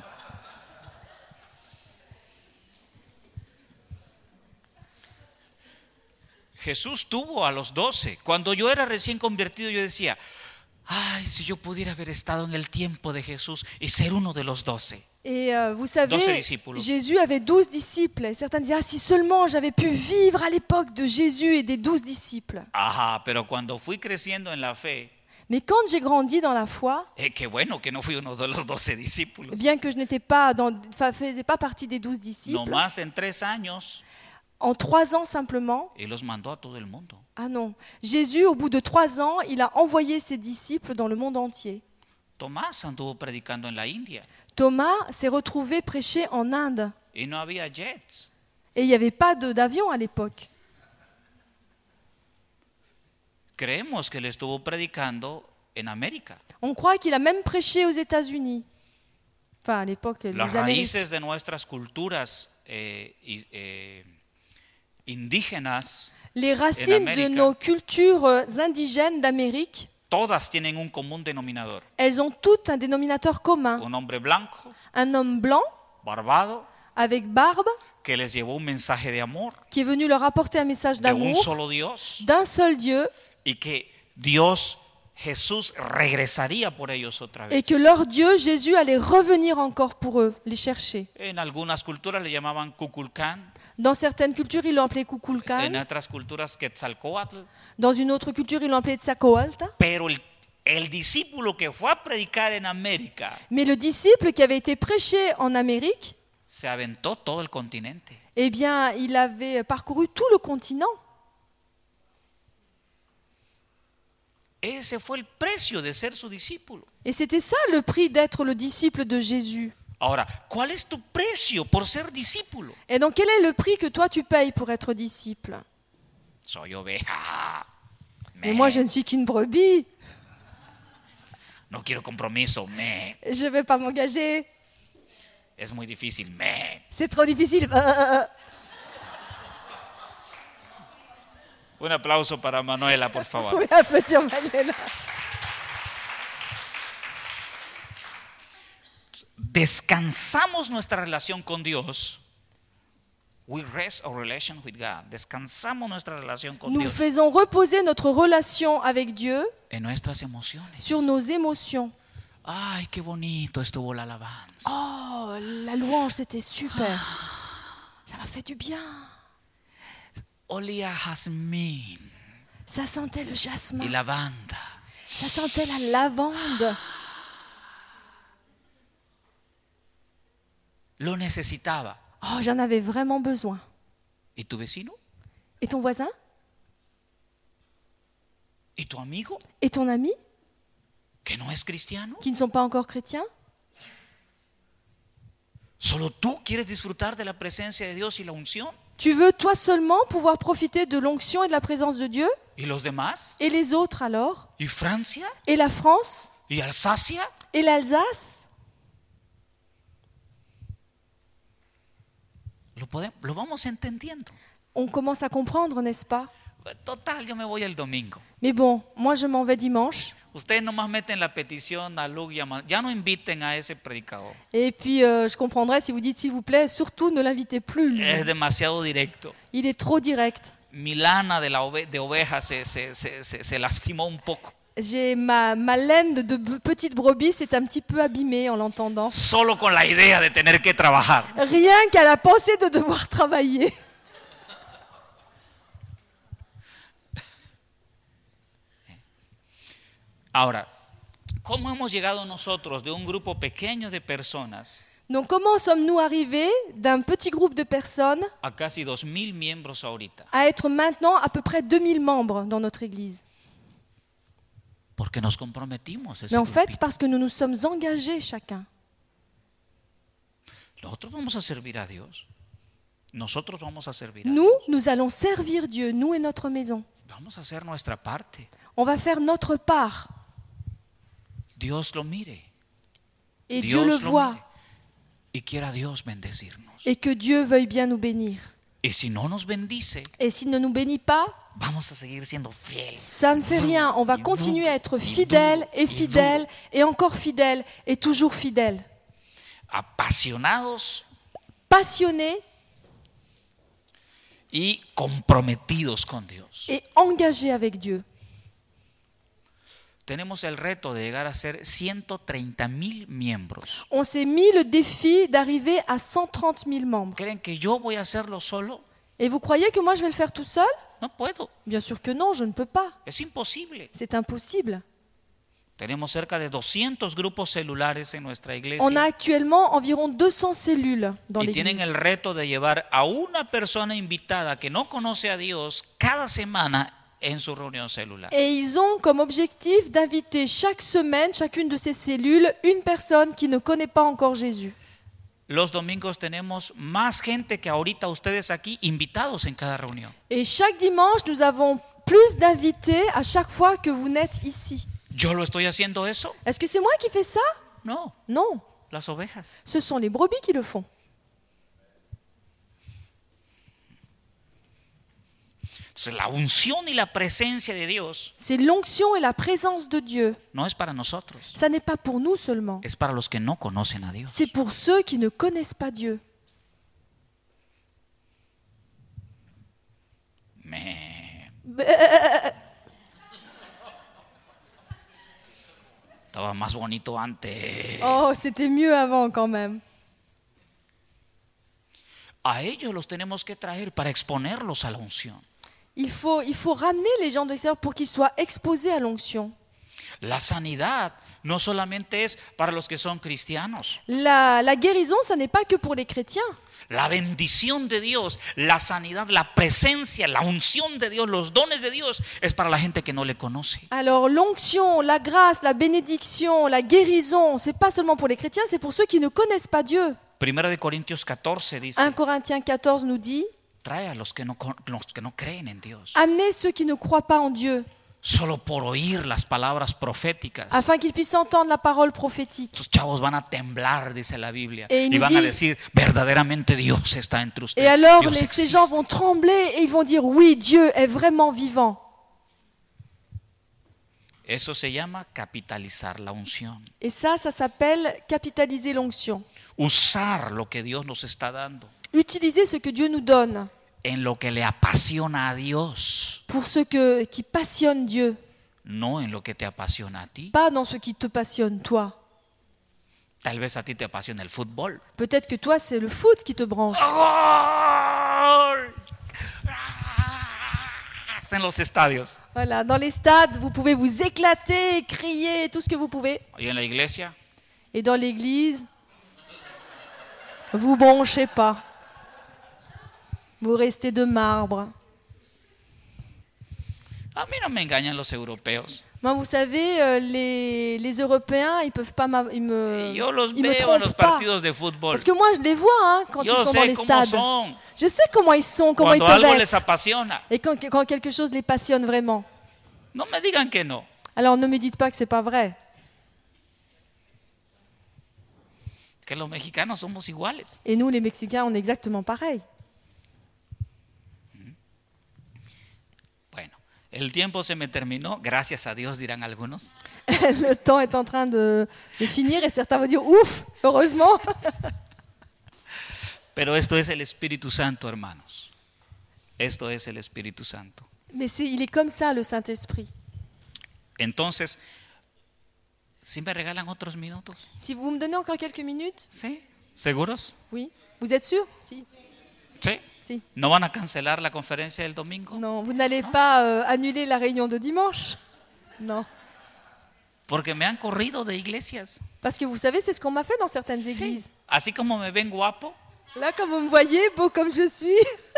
Jesús tuvo a los 12. Cuando yo era recién convertido, yo decía, ay, si yo pudiera haber estado en el tiempo de Jesús y ser uno de los 12. Et vous 12 savez, discípulos. Jésus avait 12 disciples. Et certains disaient, ah, si seulement j'avais pu vivre à l'époque de Jésus et des 12 disciples. Ajá, pero cuando fui creciendo en la fe, Mais quand j'ai grandi dans la foi, qué bueno que no fui uno de los 12 discípulos. bien que je n'étais pas faisais pas partie des 12 disciples, Nomás en 3 años, en 3 ans simplement, y los mandó a todo el mundo. ah non, Jésus, au bout de 3 ans, il a envoyé ses disciples dans le monde entier. Tomás anduvo predicando en la India Thomas s'est retrouvé prêcher en Inde. y no había jets. Et il n'y avait pas d'avion à l'époque. Creemos que él estuvo predicando en América. On croit qu'il a même prêché aux États-Unis. Enfin, à l'époque, les Las Amériques. raíces de nuestras culturas indígenas, Les racines de América. nos cultures indigènes d'Amérique, todas tienen un común denominador. elles ont toutes un dénominateur commun. Un hombre blanco, Un homme blanc, barbado, avec barbe, que les llevó un mensaje de amor, qui est venu leur apporter un message de un d'amour, solo Dios, d'un seul Dieu, y que Dios, Jesús, regresaría por ellos otra et vez. que leur Dieu, Jésus, allait revenir encore pour eux, les chercher. En algunas culturas le llamaban Kukulcán, Dans certaines cultures, ils l'ont appelé en Kukulkan. otras culturas Quetzalcóatl, Dans une autre culture, ils l'ont appelé Tsakoalta. pero el discípulo que fue a predicar en América Mais le disciple qui avait été prêché en Amérique, se aventó todo el continente. eh bien, il avait parcouru tout le continent. Ese fue el precio de ser su discípulo. Et c'était ça le prix d'être le disciple de Jésus. Ahora, ¿cuál es tu precio por ser discípulo? Et donc, quel est le prix que toi, tu payes pour être disciple? Soy oveja. Mais moi, je ne suis qu'une brebis. No quiero compromiso. Je ne vais pas m'engager. Es muy difícil. C'est trop difficile. Un aplauso para Manuela, por Vous favor. pouvez applaudir Manuela. Descansamos nuestra relación con Dios. We rest our relation with God. Descansamos nuestra relación con Nous Dios faisons reposer notre relation avec Dieu en nuestras emociones. sur nos émotions. Ay, qué bonito estuvo la alabanza. Oh, la louange, c'était super. Ça m'a fait du bien. Olía a jazmín Ça sentait le jasmin. y lavanda. Ça sentait la lavande. Lo necesitaba. Oh, j'en avais vraiment besoin. ¿Y tu vecino? Et ton voisin? ¿Y tu amigo Et ton ami? que no es cristiano? Qui ne sont pas encore chrétiens? ¿Solo tú quieres disfrutar de la presencia de Dios y la unción? Tu veux toi seulement pouvoir profiter de l'onction et de la présence de Dieu? ¿Y los demás? Et les autres alors? ¿Y Francia? Et la France? ¿Y Alsacia? Et l'Alsace? Lo vamos entendiendo. On commence à comprendre, n'est-ce pas? Total, yo me voy el domingo. Mais bon, moi je m'en vais dimanche. Ustedes nomás meten la petición a Luke y a ya no inviten a ese predicador. Et puis je comprendrais si vous dites s'il vous plaît, surtout ne l'invitez plus. Lui. Es demasiado directo. Il est trop direct. Mi lana de oveja se lastimó un poco. J'ai ma laine de petite brebis s'est un petit peu abîmée en l'entendant. Solo con la idea de tener que trabajar. Rien qu'à la pensée de devoir travailler. Ahora, ¿Cómo hemos llegado nosotros de un grupo pequeño de personas Donc comment sommes-nous arrivés d'un petit groupe de personnes a casi 2.000 miembros ahorita? à être maintenant à peu près 2000 membres dans notre église? Porque nos comprometimos. Ese Mais en fait, grupito. parce que nous nous sommes engagés chacun. Nosotros vamos a servir a Dios. Nosotros vamos a servir a Nous, Dios. nous allons servir Dieu, nous et notre maison. Vamos a hacer nuestra parte. On va faire notre part Dios lo mire. et Dios Dieu le lo voit mire. Y quiera Dios bendecirnos. et que Dieu veuille bien nous bénir. Y si no nos bendice, Et s'il ne nous bénit pas, vamos a seguir siendo fieles. ça ne fait rien. On va Y continuer à être duro, y fidèles duro, et y fidèles duro. et encore fidèles et toujours fidèles. Apasionados Passionnés y comprometidos con Dios. et engagés avec Dieu. Tenemos el reto de llegar a ser 130.000 miembros. On s'est mis le défi d'arriver à 130 000 membres. ¿Creen que yo voy a hacerlo solo? Et vous croyez que moi je vais le faire tout seul? No puedo. Bien sûr que non, je ne peux pas. Es imposible. C'est impossible. Tenemos cerca de 200 grupos celulares en nuestra On a iglesia actuellement environ 200 cellules dans y tienen l'église. el reto de llevar a una persona invitada que no conoce a Dios cada semana en su reunión celular. Et ils ont comme objectif d'inviter chaque semaine, chacune de ces cellules, une personne qui ne connaît pas encore Jésus. Los domingos tenemos más gente que ahorita ustedes aquí invitados en cada reunión. Et chaque dimanche, nous avons plus d'invités à chaque fois que vous n'êtes ici. ¿Yo lo estoy haciendo eso? Est-ce que c'est moi qui fais ça? No, Non, las ovejas. ce sont les brebis qui le font. Entonces, la unción y la presencia de Dios C'est l'onction et la présence de Dieu. no es para nosotros, Ça n'est pas pour nous seulement. es para los que no conocen a Dios. C'est pour ceux qui ne connaissent pas Dieu. Estaba más bonito antes. Oh, c'était mieux avant quand même. A ellos los tenemos que traer para exponerlos a la unción. Il faut ramener les gens de l'extérieur pour qu'ils soient exposés à l'onction. La sanidad no solamente es para los que son cristianos. La guérison, ça n'est pas que pour les chrétiens. La bendición de Dios, la sanidad, la presencia, la unción de Dios, los dones de Dios es para la gente que no le conoce. Alors l'onction, la grâce, la bénédiction, la guérison, c'est pas seulement pour les chrétiens, c'est pour ceux qui ne connaissent pas Dieu. Primera de Corintios 14 dice, 1 Corinthiens 14 nous dit, trae a los que no creen en Dios, amenez ceux qui ne croient pas en Dieu, solo por oír las palabras proféticas. afin qu'ils puissent entendre la parole prophétique. Tus chavos van a temblar, dice la Biblia, Et il y nous van a dit- decir, verdaderamente Dios está entre ustedes. Et alors Dios ces existe. gens vont trembler et ils vont dire, oui, Dieu est vraiment vivant. Eso se llama capitalizar la unción. Et ça s'appelle capitaliser l'onction. Usar lo que Dios nos está dando Utiliser ce que Dieu nous donne en lo que le apasiona a Dios, pour ce qui passionne Dieu, no en lo que te apasiona a ti. pas dans ce qui te passionne, toi. Tal vez a ti te apasiona el fútbol. Peut-être que toi, c'est le foot qui te branche. ¡Gol! En los estadios. Voilà, dans les stades, vous pouvez vous éclater, crier, tout ce que vous pouvez. Y en la iglesia, Et dans l'église, vous branchez pas. Vous restez de marbre. a mí no me engañan los europeos. Moi, vous savez, les Européens, ils peuvent pas Yo los ils me veo en los trompent pas. partidos de fútbol. Parce que moi, je les vois hein, quand Yo ils sont dans sé les cómo stades. son. Je sais comment ils sont, comment ils Cuando peuvent algo être. les apasiona. Et quand quelque chose les passionne vraiment. No me digan que no. Alors ne me dites pas que c'est pas vrai. Que los mexicanos somos iguales. Et nous, les Mexicains, on est exactement pareil. Bueno, el tiempo se me terminó. Gracias a Dios, dirán algunos. Le temps est en train de finir et certains vont dire ouf, heureusement. Pero esto es el Espíritu Santo, hermanos. Esto es el Espíritu Santo. Mais il est comme ça, le Saint-Esprit. Entonces, ¿sí me regalan otros minutos? Si vous me donnez encore quelques minutes, ¿Sí? ¿Seguros? oui. Vous êtes sûr? Si. ¿Sí? Si. ¿No van a cancelar la conferencia del domingo? Non, vous n'allez pas annuler la réunion de dimanche? Non. Porque me han corrido de iglesias. Parce que vous savez, c'est ce qu'on m'a fait dans certaines Sí. églises. Así como me ven guapo, Là, comme vous me voyez, beau comme je suis,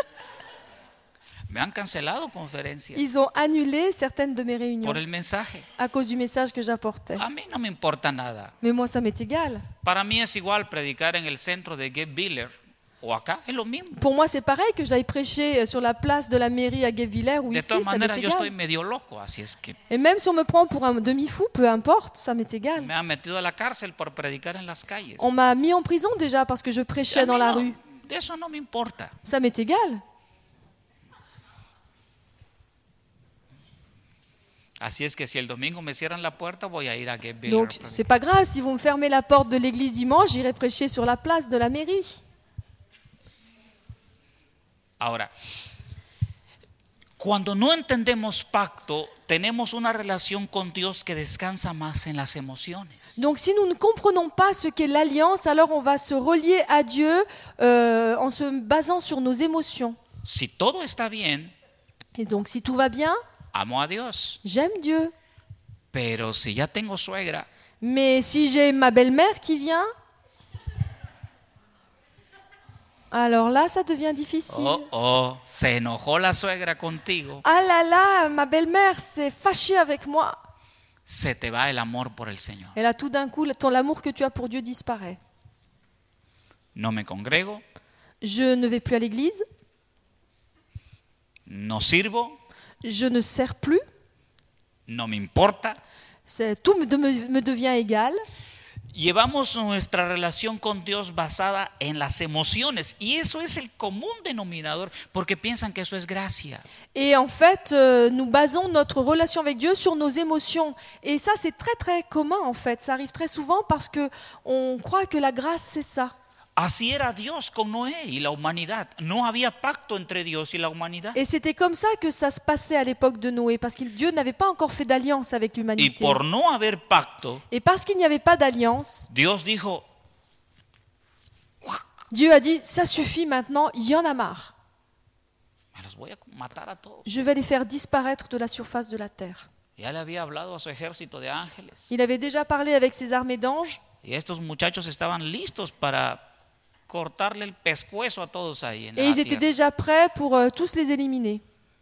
me han cancelado conferencias ils ont annulé certaines de mes réunions por el mensaje. à cause du message que j'apportais. A mí no me importa nada. Mais moi, ça m'est égal. Para mí es igual predicar en el centro de Guebwiller o acá, es lo mismo. Pour moi, c'est pareil que j'aille prêcher sur la place de la mairie à Guebwiller ou De ici, todas ça m'est maneras, yo estoy égal. medio loco, así es que Et même si on me prend pour un demi-fou, peu importe, ça m'est égal. me han metido a la cárcel por predicar en las calles. On m'a mis en prison déjà parce que je A prêchais mí dans la no, rue. de eso no me importa. Ça m'est égal. Así es que si el domingo me cierran la puerta, voy a ir a Guebwiller. Donc, c'est pas grave si vous me fermez la porte de l'église dimanche, j'irai prêcher sur la place de la mairie. Ahora, cuando no entendemos pacto, tenemos una relación con Dios que descansa más en las emociones. Donc, si nous ne comprenons pas ce qu'est l'alliance, alors on va se relier à Dieu en se basant sur nos émotions. Si todo está bien, Et donc, si tout va bien, amo a Dios. j'aime Dieu. Pero si ya tengo suegra, Mais si j'ai ma belle-mère qui vient, alors là, ça devient difficile. se enojó la suegra contigo, Ah là là, ma belle-mère s'est fâchée avec moi. se te va el amor por el Señor. Et là, tout d'un coup, l'amour que tu as pour Dieu disparaît. No me congrego, Je ne vais plus à l'église, no sirvo, je ne sers plus, no me importa. tout me devient égal. Llevamos nuestra relación con Dios basada en las emociones y eso es el común denominador porque piensan que eso es gracia. Et en fait, nous basons notre relation avec Dieu sur nos émotions. Et ça, c'est très très commun en fait. Ça arrive très souvent parce qu'on croit que la grâce, c'est ça. Así era Dios con Noé y la humanidad. No había pacto entre Dios y la humanidad. Et c'était comme ça que ça se passait à l'époque de Noé, parce que Dieu n'avait pas encore fait d'alliance avec Y l'humanité. por no haber pacto, Et parce qu'il n'y avait pas d'alliance, Dios dijo, Dieu a dit, ça suffit maintenant, il y en a marre. me los voy a matar a todos. Je vais les faire disparaître de la surface de la terre. Ya le había hablado a su ejército de ángeles. Il avait déjà parlé avec ses armées d'anges, Y estos muchachos estaban listos para cortarle el pescuezo a todos ahí en et la ils étaient tierra. déjà prêts pour tous les éliminer.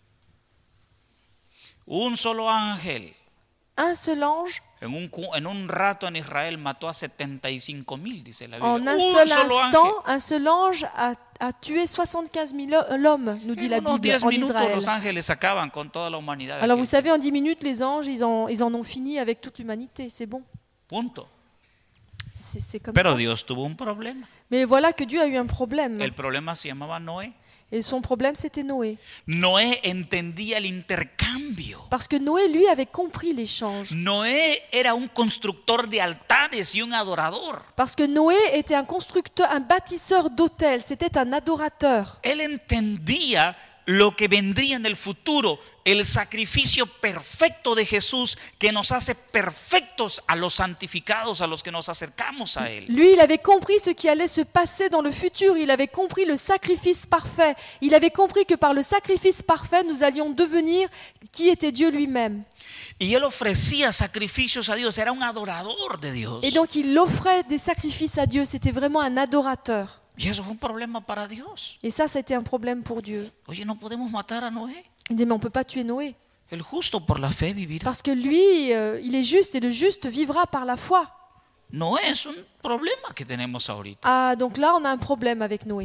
Un solo ángel Un seul ange, en un rato en Israel mató a 75,000, dice la Biblia. en un Un seul solo instant, ángel. un seul ange a tué 75 000 l'homme, nous dit En la unos Bible, 10 en minutos Israël. los ángeles acaban con toda la humanidad. de Alors vous aquel savez, en 10 minutes, les anges, ils en ont fini avec toute l'humanité, c'est bon. punto. C'est comme Pero ça. Dios tuvo un problema. Mais voilà que Dieu a eu un problème. El problema se llamaba Noé. Et son problème, c'était Noé. Noé entendía el intercambio. Parce que Noé, lui, avait compris l'échange. Noé era un constructor de altares y un adorador. Parce que Noé était un constructeur, un bâtisseur d'autels. C'était un adorateur. Él entendía lo que vendría en el futuro, el sacrificio perfecto de Jesús que nos hace perfectos a los santificados, a los que nos acercamos a Él. Lui, il avait compris ce qui allait se passer dans le futur. Il avait compris le sacrifice parfait. Il avait compris que par le sacrifice parfait, nous allions devenir qui était Dieu lui-même. Y Él ofrecía sacrificios a Dios, era un adorador de Dios. Et donc, il offrait des sacrifices à Dieu. C'était vraiment un adorateur. Y eso fue un problema para Dios. Et ça a été un problème pour Dieu. Oye, no podemos matar a Noé. Il dit, mais on ne peut pas tuer Noé. El justo por la fe vivirá. Parce que lui, il est juste et le juste vivra par la foi. No es un problema que tenemos ahorita. Ah, donc là, on a un problème avec Noé.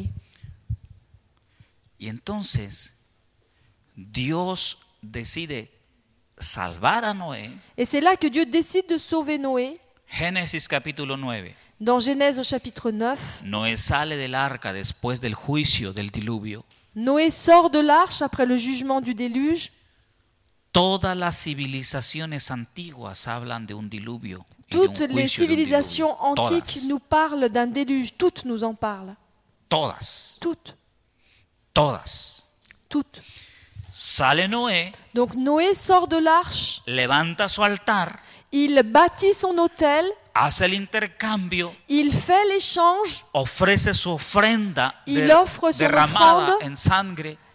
Y entonces, Dios decide salvar a Noé. Et c'est là que Dieu décide de sauver Noé. Génesis capítulo 9. Dans Genèse au chapitre 9, Noé sale del arca después del juicio del diluvio. Noé sort de l'arche après le jugement du déluge. Todas las civilizaciones antiguas hablan de un diluvio. y de un Toutes les juicio de un civilisations diluvio. antiques Todas. nous parlent d'un déluge. Toutes nous en parlent. Todas. Toutes. Todas. Toutes. Sale Noé, Donc Noé sort de l'arche. levanta su altar, Il bâtit son autel. hace el intercambio, Il fait l'échange. ofrece su ofrenda Il offre son derramada offrande. en sangre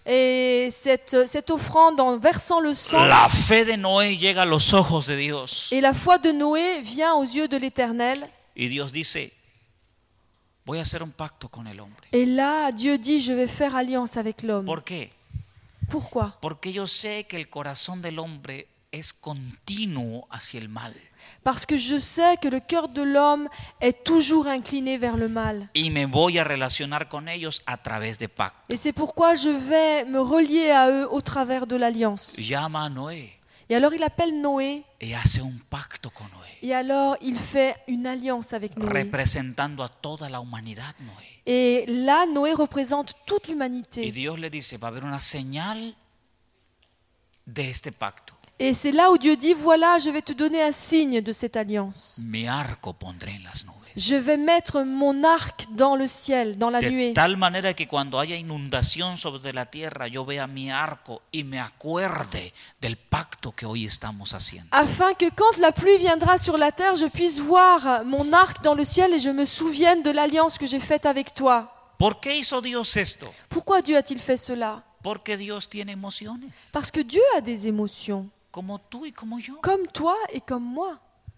Et cette offrande, en versant le sang, la fe de Noé llega a los ojos de Dios. et la foi de Noé vient aux yeux de l'Éternel. Y Dios dice, voy a hacer un pacto con el hombre. Et là, Dieu dit, je vais faire alliance avec l'homme. ¿Por qué? Pourquoi? Porque yo sé que el corazón del hombre es continuo hacia el mal. Parce que je sais que le cœur de l'homme est toujours incliné vers le mal. Y me voy a relacionar con ellos a través de pacto. Et c'est pourquoi je vais me relier à eux au travers de l'alliance. Llama a Noé Et alors il appelle Noé, y hace un pacto con Noé, et alors il fait une alliance avec Noé. representando a toda la humanidad, Noé. Et là, Noé représente toute Y l'humanité. Dios le dice, va a haber una señal de este pacto. Et c'est là où Dieu dit, voilà, je vais te donner un signe de cette alliance. Mi arco pondré en las nubes. Je vais mettre mon arc dans le ciel, dans la De nuée. tal manera que cuando haya inundación sobre la tierra, yo vea mi arco y me acuerde del pacto que hoy estamos haciendo. Afin que quand la pluie viendra sur la terre, je puisse voir mon arc dans le ciel et je me souvienne de l'alliance que j'ai faite avec toi. ¿Por qué hizo Dios esto? Pourquoi Dieu a-t-il fait cela? Porque Dios tiene emociones, Parce que Dieu a des émotions, como tú y como yo. comme toi et comme moi.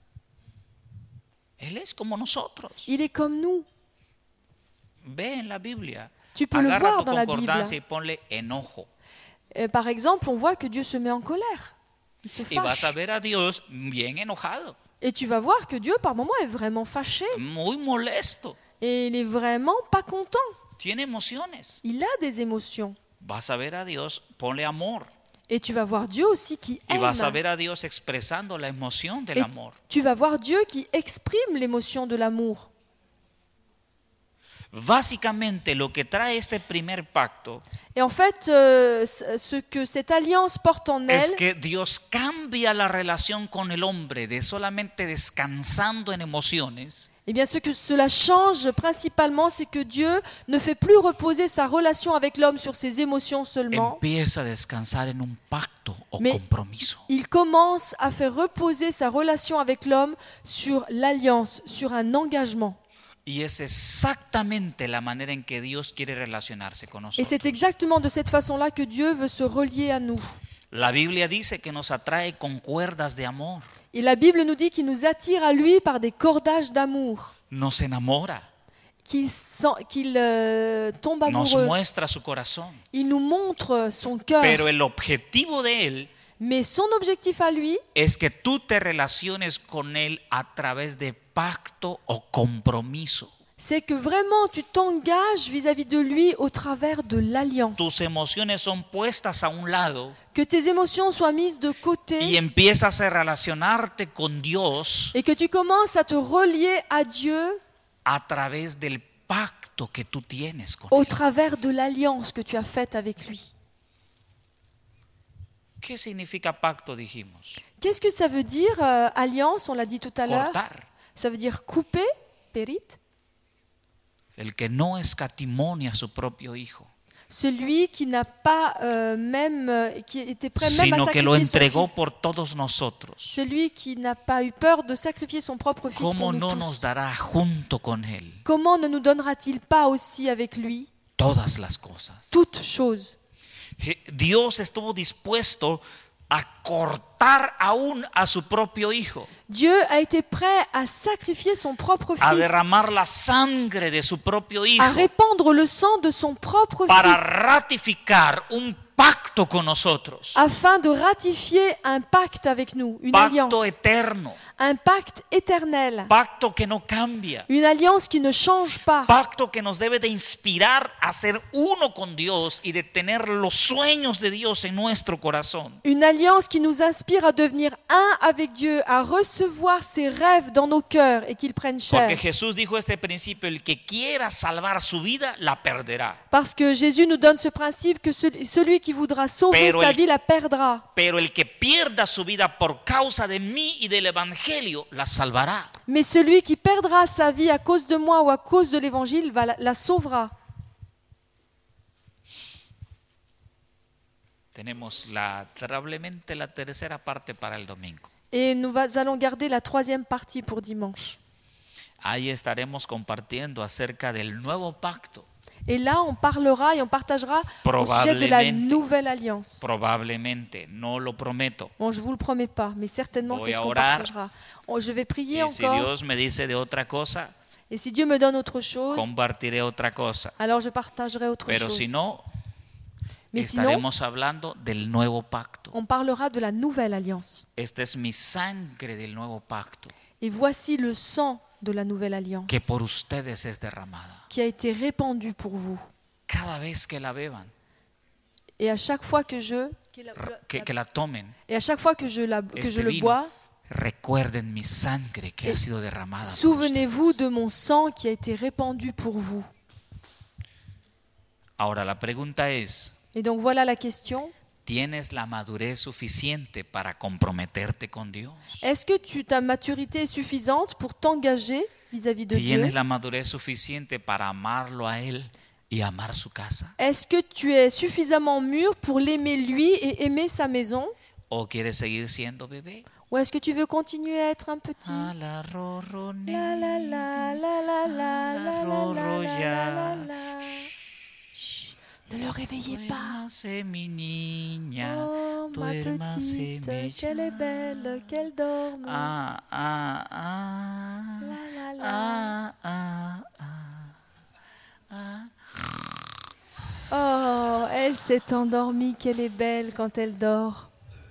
Él es como nosotros. Il est comme nous. Ve en la Biblia. Tu peux le Agarra voir tu dans la concordancia y Bible. ponle enojo. Par exemple, on voit que Dieu se met en colère. Il se Y vas fâche. a ver a Dios bien enojado, Et tu vas voir que Dieu, par moments, est vraiment fâché. muy molesto. Et il est vraiment pas content. Tiene emociones. Il a des émotions. Vas a ver a Dios, ponle amor. Et tu vas voir Dieu aussi qui Y vas a aime. ver a Dios expresando la emoción del Et amor. tu vas voir Dieu qui exprime l'émotion de l'amour. Básicamente lo que trae este primer pacto Et en fait, ce que cette alliance porte en es elle, que Dios cambia la relación con el hombre de solamente descansando en emociones eh bien ce que cela change principalement, c'est que Dieu ne fait plus reposer sa relation avec l'homme sur ses émotions seulement. empieza a descansar en un pacto o Mais- compromiso. Il commence à faire reposer sa relation avec l'homme sur l'alliance, sur un engagement. Y es exactamente la manera en que Dios quiere relacionarse con Et nosotros. c'est exactement de cette façon-là que Dieu veut se relier à nous. La Biblia dice que nos atrae con cuerdas de amor, Et la Bible nous dit qu'il nous attire à lui par des cordages d'amour, nos enamora, qu'il tombe nos amoureux. muestra su corazón. Il nous montre son cœur. Pero el objetivo de Él Mais son objectif à lui, es que tú te relaciones con Él a través de pacto o compromiso. c'est que vraiment tu t'engages vis-à-vis de lui au travers de l'alliance. Tus emociones son puestas a un lado Que tes émotions soient mises de y côté empiezas a relacionarte con Dios et que tu commences à te relier à Dieu a través del pacto que tú tienes con au Él. travers de l'alliance que tu as faite avec lui. ¿Qué significa pacto, dijimos? Qu'est-ce que ça veut dire, alliance? On l'a dit tout à l'heure. Cortar. Ça veut dire couper, périt. El que no escatimonia a su propio hijo, Celui qui n'a pas qui était prêt même à sino que lo sacrifier son entregó fils. por todos nosotros. Celui qui n'a pas eu peur de sacrifier son propre fils ¿Cómo pour nous no tous. nos dará junto con Él Comment ne nous donnera-t-il pas aussi avec lui todas las cosas? toutes choses? Dios estuvo dispuesto a cortar aún a su propio hijo, Dieu a été prêt à sacrifier son propre a fils, derramar la sangre de su propio hijo à répandre le sang de son propre para fils, ratificar un pacto con nosotros, afin de ratifier un pacte avec nous, une alliance, pacto eterno, un pacte éternel, pacto que no cambia, une alliance qui ne change pas, pacto que nos debe de inspirar a ser uno con Dios y de tener los sueños de Dios en nuestro corazón. une alliance qui nous inspire à devenir un avec Dieu, à recevoir ses rêves dans nos cœurs et qu'ils prennent chair. Porque Jesús dijo este principio, el que quiera salvar su vida, la perderá. Parce que Jésus nous donne ce principe que celui qui voudra sauver Pero sa el- vie la perdra. Pero el que pierda su vida por causa de mí y del evangelio, la salvará. Mais celui qui perdra sa vie à cause de moi ou à cause de l'évangile la sauvera. Tenemos probablemente la tercera parte para el domingo. Et nous allons garder la troisième partie pour dimanche. Ahí estaremos compartiendo acerca del nuevo pacto Et là, on parlera et on partagera au sujet de la nouvelle alliance. Probablemente, no lo prometo. Bon, je vous le promets pas, mais certainement Voy c'est ce a qu'on orar. partagera. Je vais prier Y si encore. Dios me dice de otra cosa, Et si Dieu me donne autre chose, compartiré otra cosa. alors je partagerai autre Pero chose. si no, Mais sinon, estaremos hablando del nuevo pacto. on parlera de la nouvelle alliance. Esta es mi sangre del nuevo pacto, Et voici le sang de la nouvelle alliance que por ustedes es derramada. qui a été répandu pour vous. Cada vez que la beban, Et à chaque fois que je que la tomen, et à chaque fois que je le vino, bois, recuerden mi sangre que Et ha sido derramada. por souvenez-vous ustedes. de mon sang qui a été répandu pour vous. Ahora la pregunta es, Et donc voilà la question. ¿tienes la madurez suficiente para comprometerte con Dios? Est-ce que ta maturité est suffisante pour t'engager vis-à-vis de Dieu? ¿Tienes la madurez suficiente para amarlo a Él y amar su casa? Est-ce que tu es suffisamment mûr pour l'aimer lui et aimer sa maison? ¿O quieres seguir siendo bebé? Ou est-ce que tu veux continuer à être un petit? Ah, la rorroné, La la la la la la la la la la. Chut, ne le réveillez pas. Duérmase mi niña, Oh ma duérmase petite, mi qu'elle est belle, qu'elle dorme. Ah, ah, ah, La la la. ah, ah, ah, ah. Oh, elle s'est endormie, qu'elle est belle quand elle dort.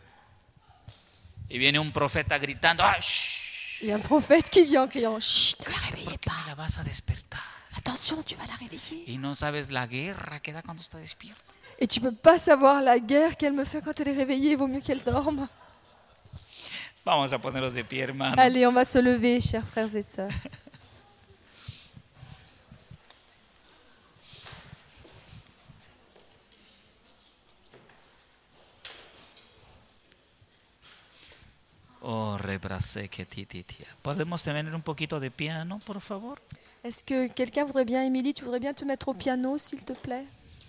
Y viene un profeta gritando, ¡ah, shh! Il y a un prophète qui vient en criant, chut, ne la réveillez ¿Por qué pas. me la vas a despertar? Attention, tu vas la réveiller. Y no sabes la guerra que da cuando está despierta. Et tu peux pas savoir la guerre qu'elle me fait quand elle est réveillée, il vaut mieux qu'elle dorme. Vamos a ponernos de pie, hermano. Allez, on va se lever, chers frères et sœurs. Oh, rebrasé que tititia. ¿Podemos tener un poquito de piano, por favor? Est-ce que quelqu'un voudrait bien, Émilie, tu voudrais bien te mettre au piano, s'il te plaît?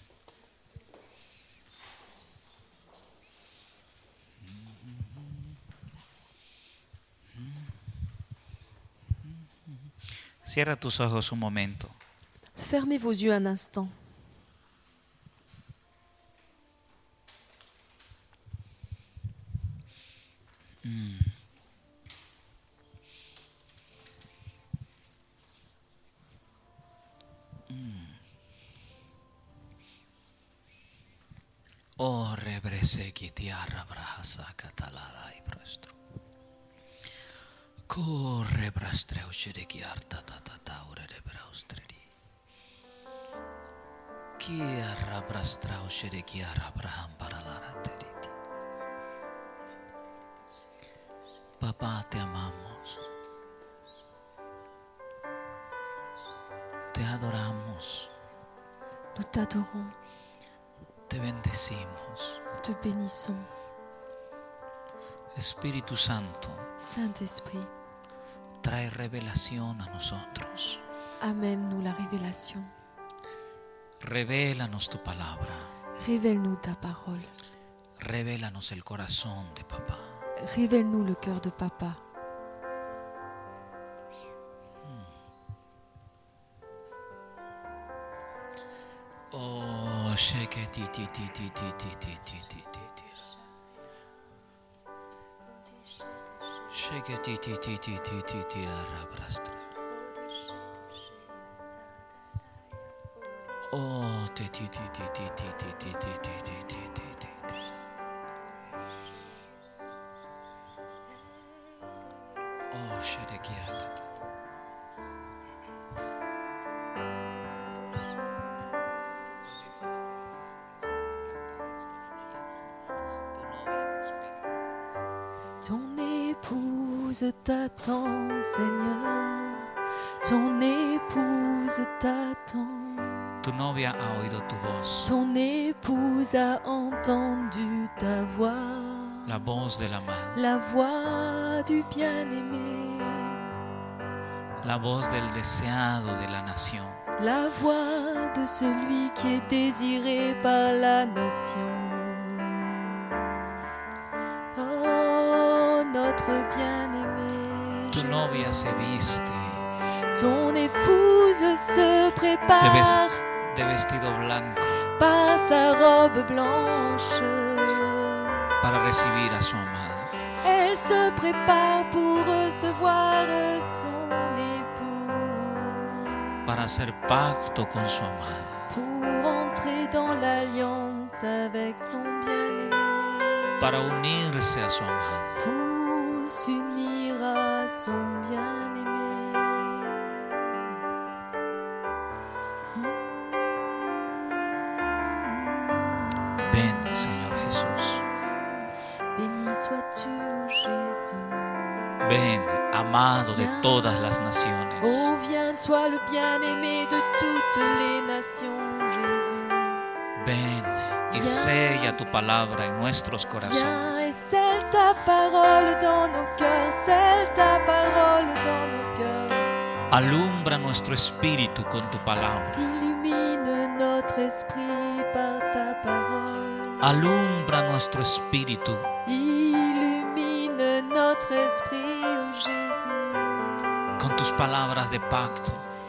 Cierra tus ojos un momento. Fermez vos yeux un instant. Oh, rebrese que tierra brahasa catalara y prostro. Corre brastreu shirikiarta tatata ore de braustreri. Kiara brastrau shirikiara braham paralara teriti. Papá, te amamos. Te adoramos. Nous t'adorons, Te bendecimos. nous te bénissons. Espíritu Santo, Saint-Esprit, trae revelación a nosotros. amène-nous la révélation. Revélanos tu palabra. Révèle-nous ta parole. Revélanos el corazón de papá. Révèle-nous le cœur de papa. Oh, shake ti ti ti ti ti ti ti ti ti ti ti. Shake ti ti ti ti ti ti ti arrabrastre. Oh, ti ti ti ti ti ti ti ti ti ti ti ti ti ti ti. Oh, sherekiata. Ton épouse t'attend, Seigneur. Ton épouse t'attend. Tu novia ha oído tu voz, Ton épouse a entendu ta voix. la voz del amado, La voix du bien-aimé. la voz del deseado de la nación. La voix de celui qui est désiré par la nation. Oh, notre bien-aimé. Tu Jésus. novia se viste Ton épouse se prépare. de vestido blanco par sa robe blanche. para recibir a su amado. Elle se prépare pour recevoir son époux, Para hacer pacto con su amado. pour entrer dans l'alliance avec son bien-aimé, Para unirse a su amado. pour s'unir à son bien-aimé. Ven, Señor Jesús. Béni sois-tu, Jésus. Ven, amado de todas las naciones. Oh, viens toi le bien-aimé de toutes les nations, Jésus. Ven y sella tu palabra en nuestros Viens corazones. et scelle ta parole dans nos cœurs, scelle ta parole dans nos cœurs. Alumbra nuestro espíritu con tu palabra. Illumine notre esprit par ta parole. Alumbra nuestro espíritu Illumine notre esprit, oh Jésus. con tus palabras de pacto.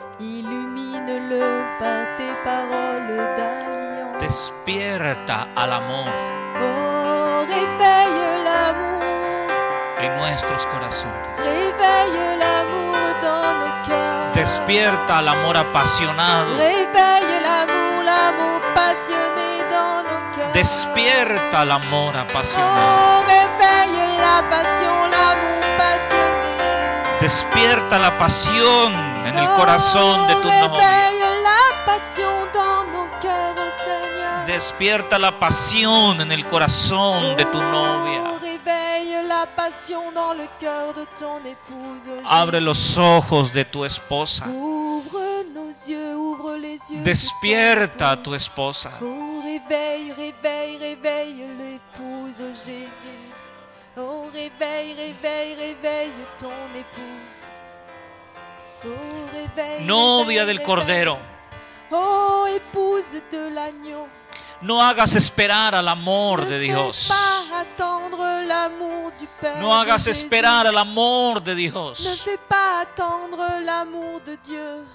Illumine-le par tes paroles d'alliance. Despierta al amor Oh, réveille l'amour, en nuestros corazones. réveille l'amour dans nos cœurs. Despierta al amor apasionado. Réveille l'amour, l'amour passionné dans nos cœurs. Despierta al amor apasionado. Oh, réveille la passion, l'amour passionné. Despierta la pasión en el corazón de tu novia. Réveille la passion dans nos cœurs, oh Seigneur. Despierta la pasión en el corazón de tu novia. Oh, réveille la passion dans le cœur de ton épouse, oh Abre Jésus. los ojos de tu esposa. Ouvre nos yeux, ouvre les yeux. de Despierta a ton tu épouse. esposa. Oh, réveille, réveille, réveille l'épouse, oh Jésus. Oh, réveille, réveille, réveille ton épouse. Oh, réveille, Novia réveille, del réveille. Cordero, Oh, épouse de l'agneau. no hagas esperar al amor Ne de fais Dios. pas attendre l'amour du Père. No hagas de Jésus. esperar al amor de Ne Dios. fais pas attendre l'amour de Dieu.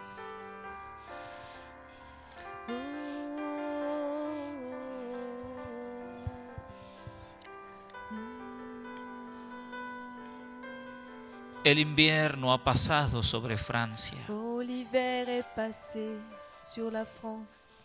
El invierno ha pasado sobre Francia. Oh, l'hiver est passé sur la France.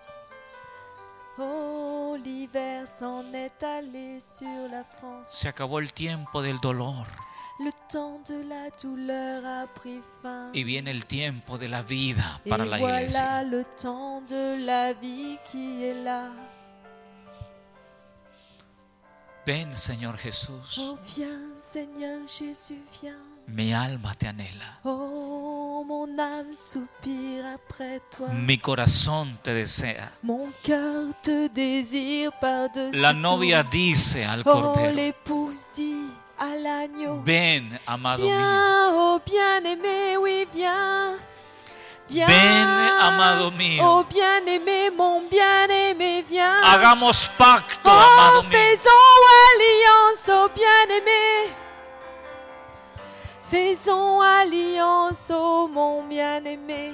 Oh, l'hiver s'en est allé sur la France. Se acabó el tiempo del dolor Le temps de la douleur a pris fin. y viene el tiempo de la vida Et para la iglesia. voilà le temps de la vie qui est là. Ven, Señor Jesús. Oh, viens, Seigneur Jésus, viens. Mi alma te anhela. Oh, mon âme soupire après toi. Mi corazón te desea. Mon cœur te désire par-dessus La tout. novia dice al Oh, Cordero: l'épouse dit à l'agneau. ven, amado mío. Viens, oh bien-aimé, oui, viens. Viens, Ven, amado mío. oh bien-aimé, mon bien-aimé, viens. Hagamos pacto, Oh, amado mío. faisons alliance, oh bien-aimé. Faisons alliance, oh mon bien-aimé.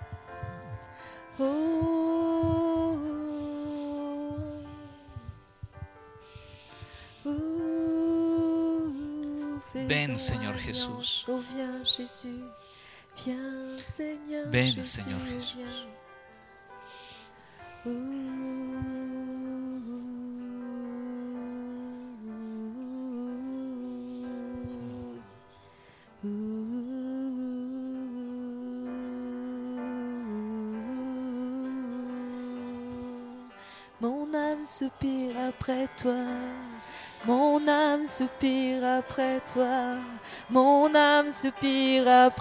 Oh, Ven, faisons Señor alliance. Jesús. Oh, viens, Jésus. Viens, Seigneur. Ven, Jésus, Señor Jesús. viens. Mon âme soupire après toi, mon âme soupire après toi, mon âme soupire après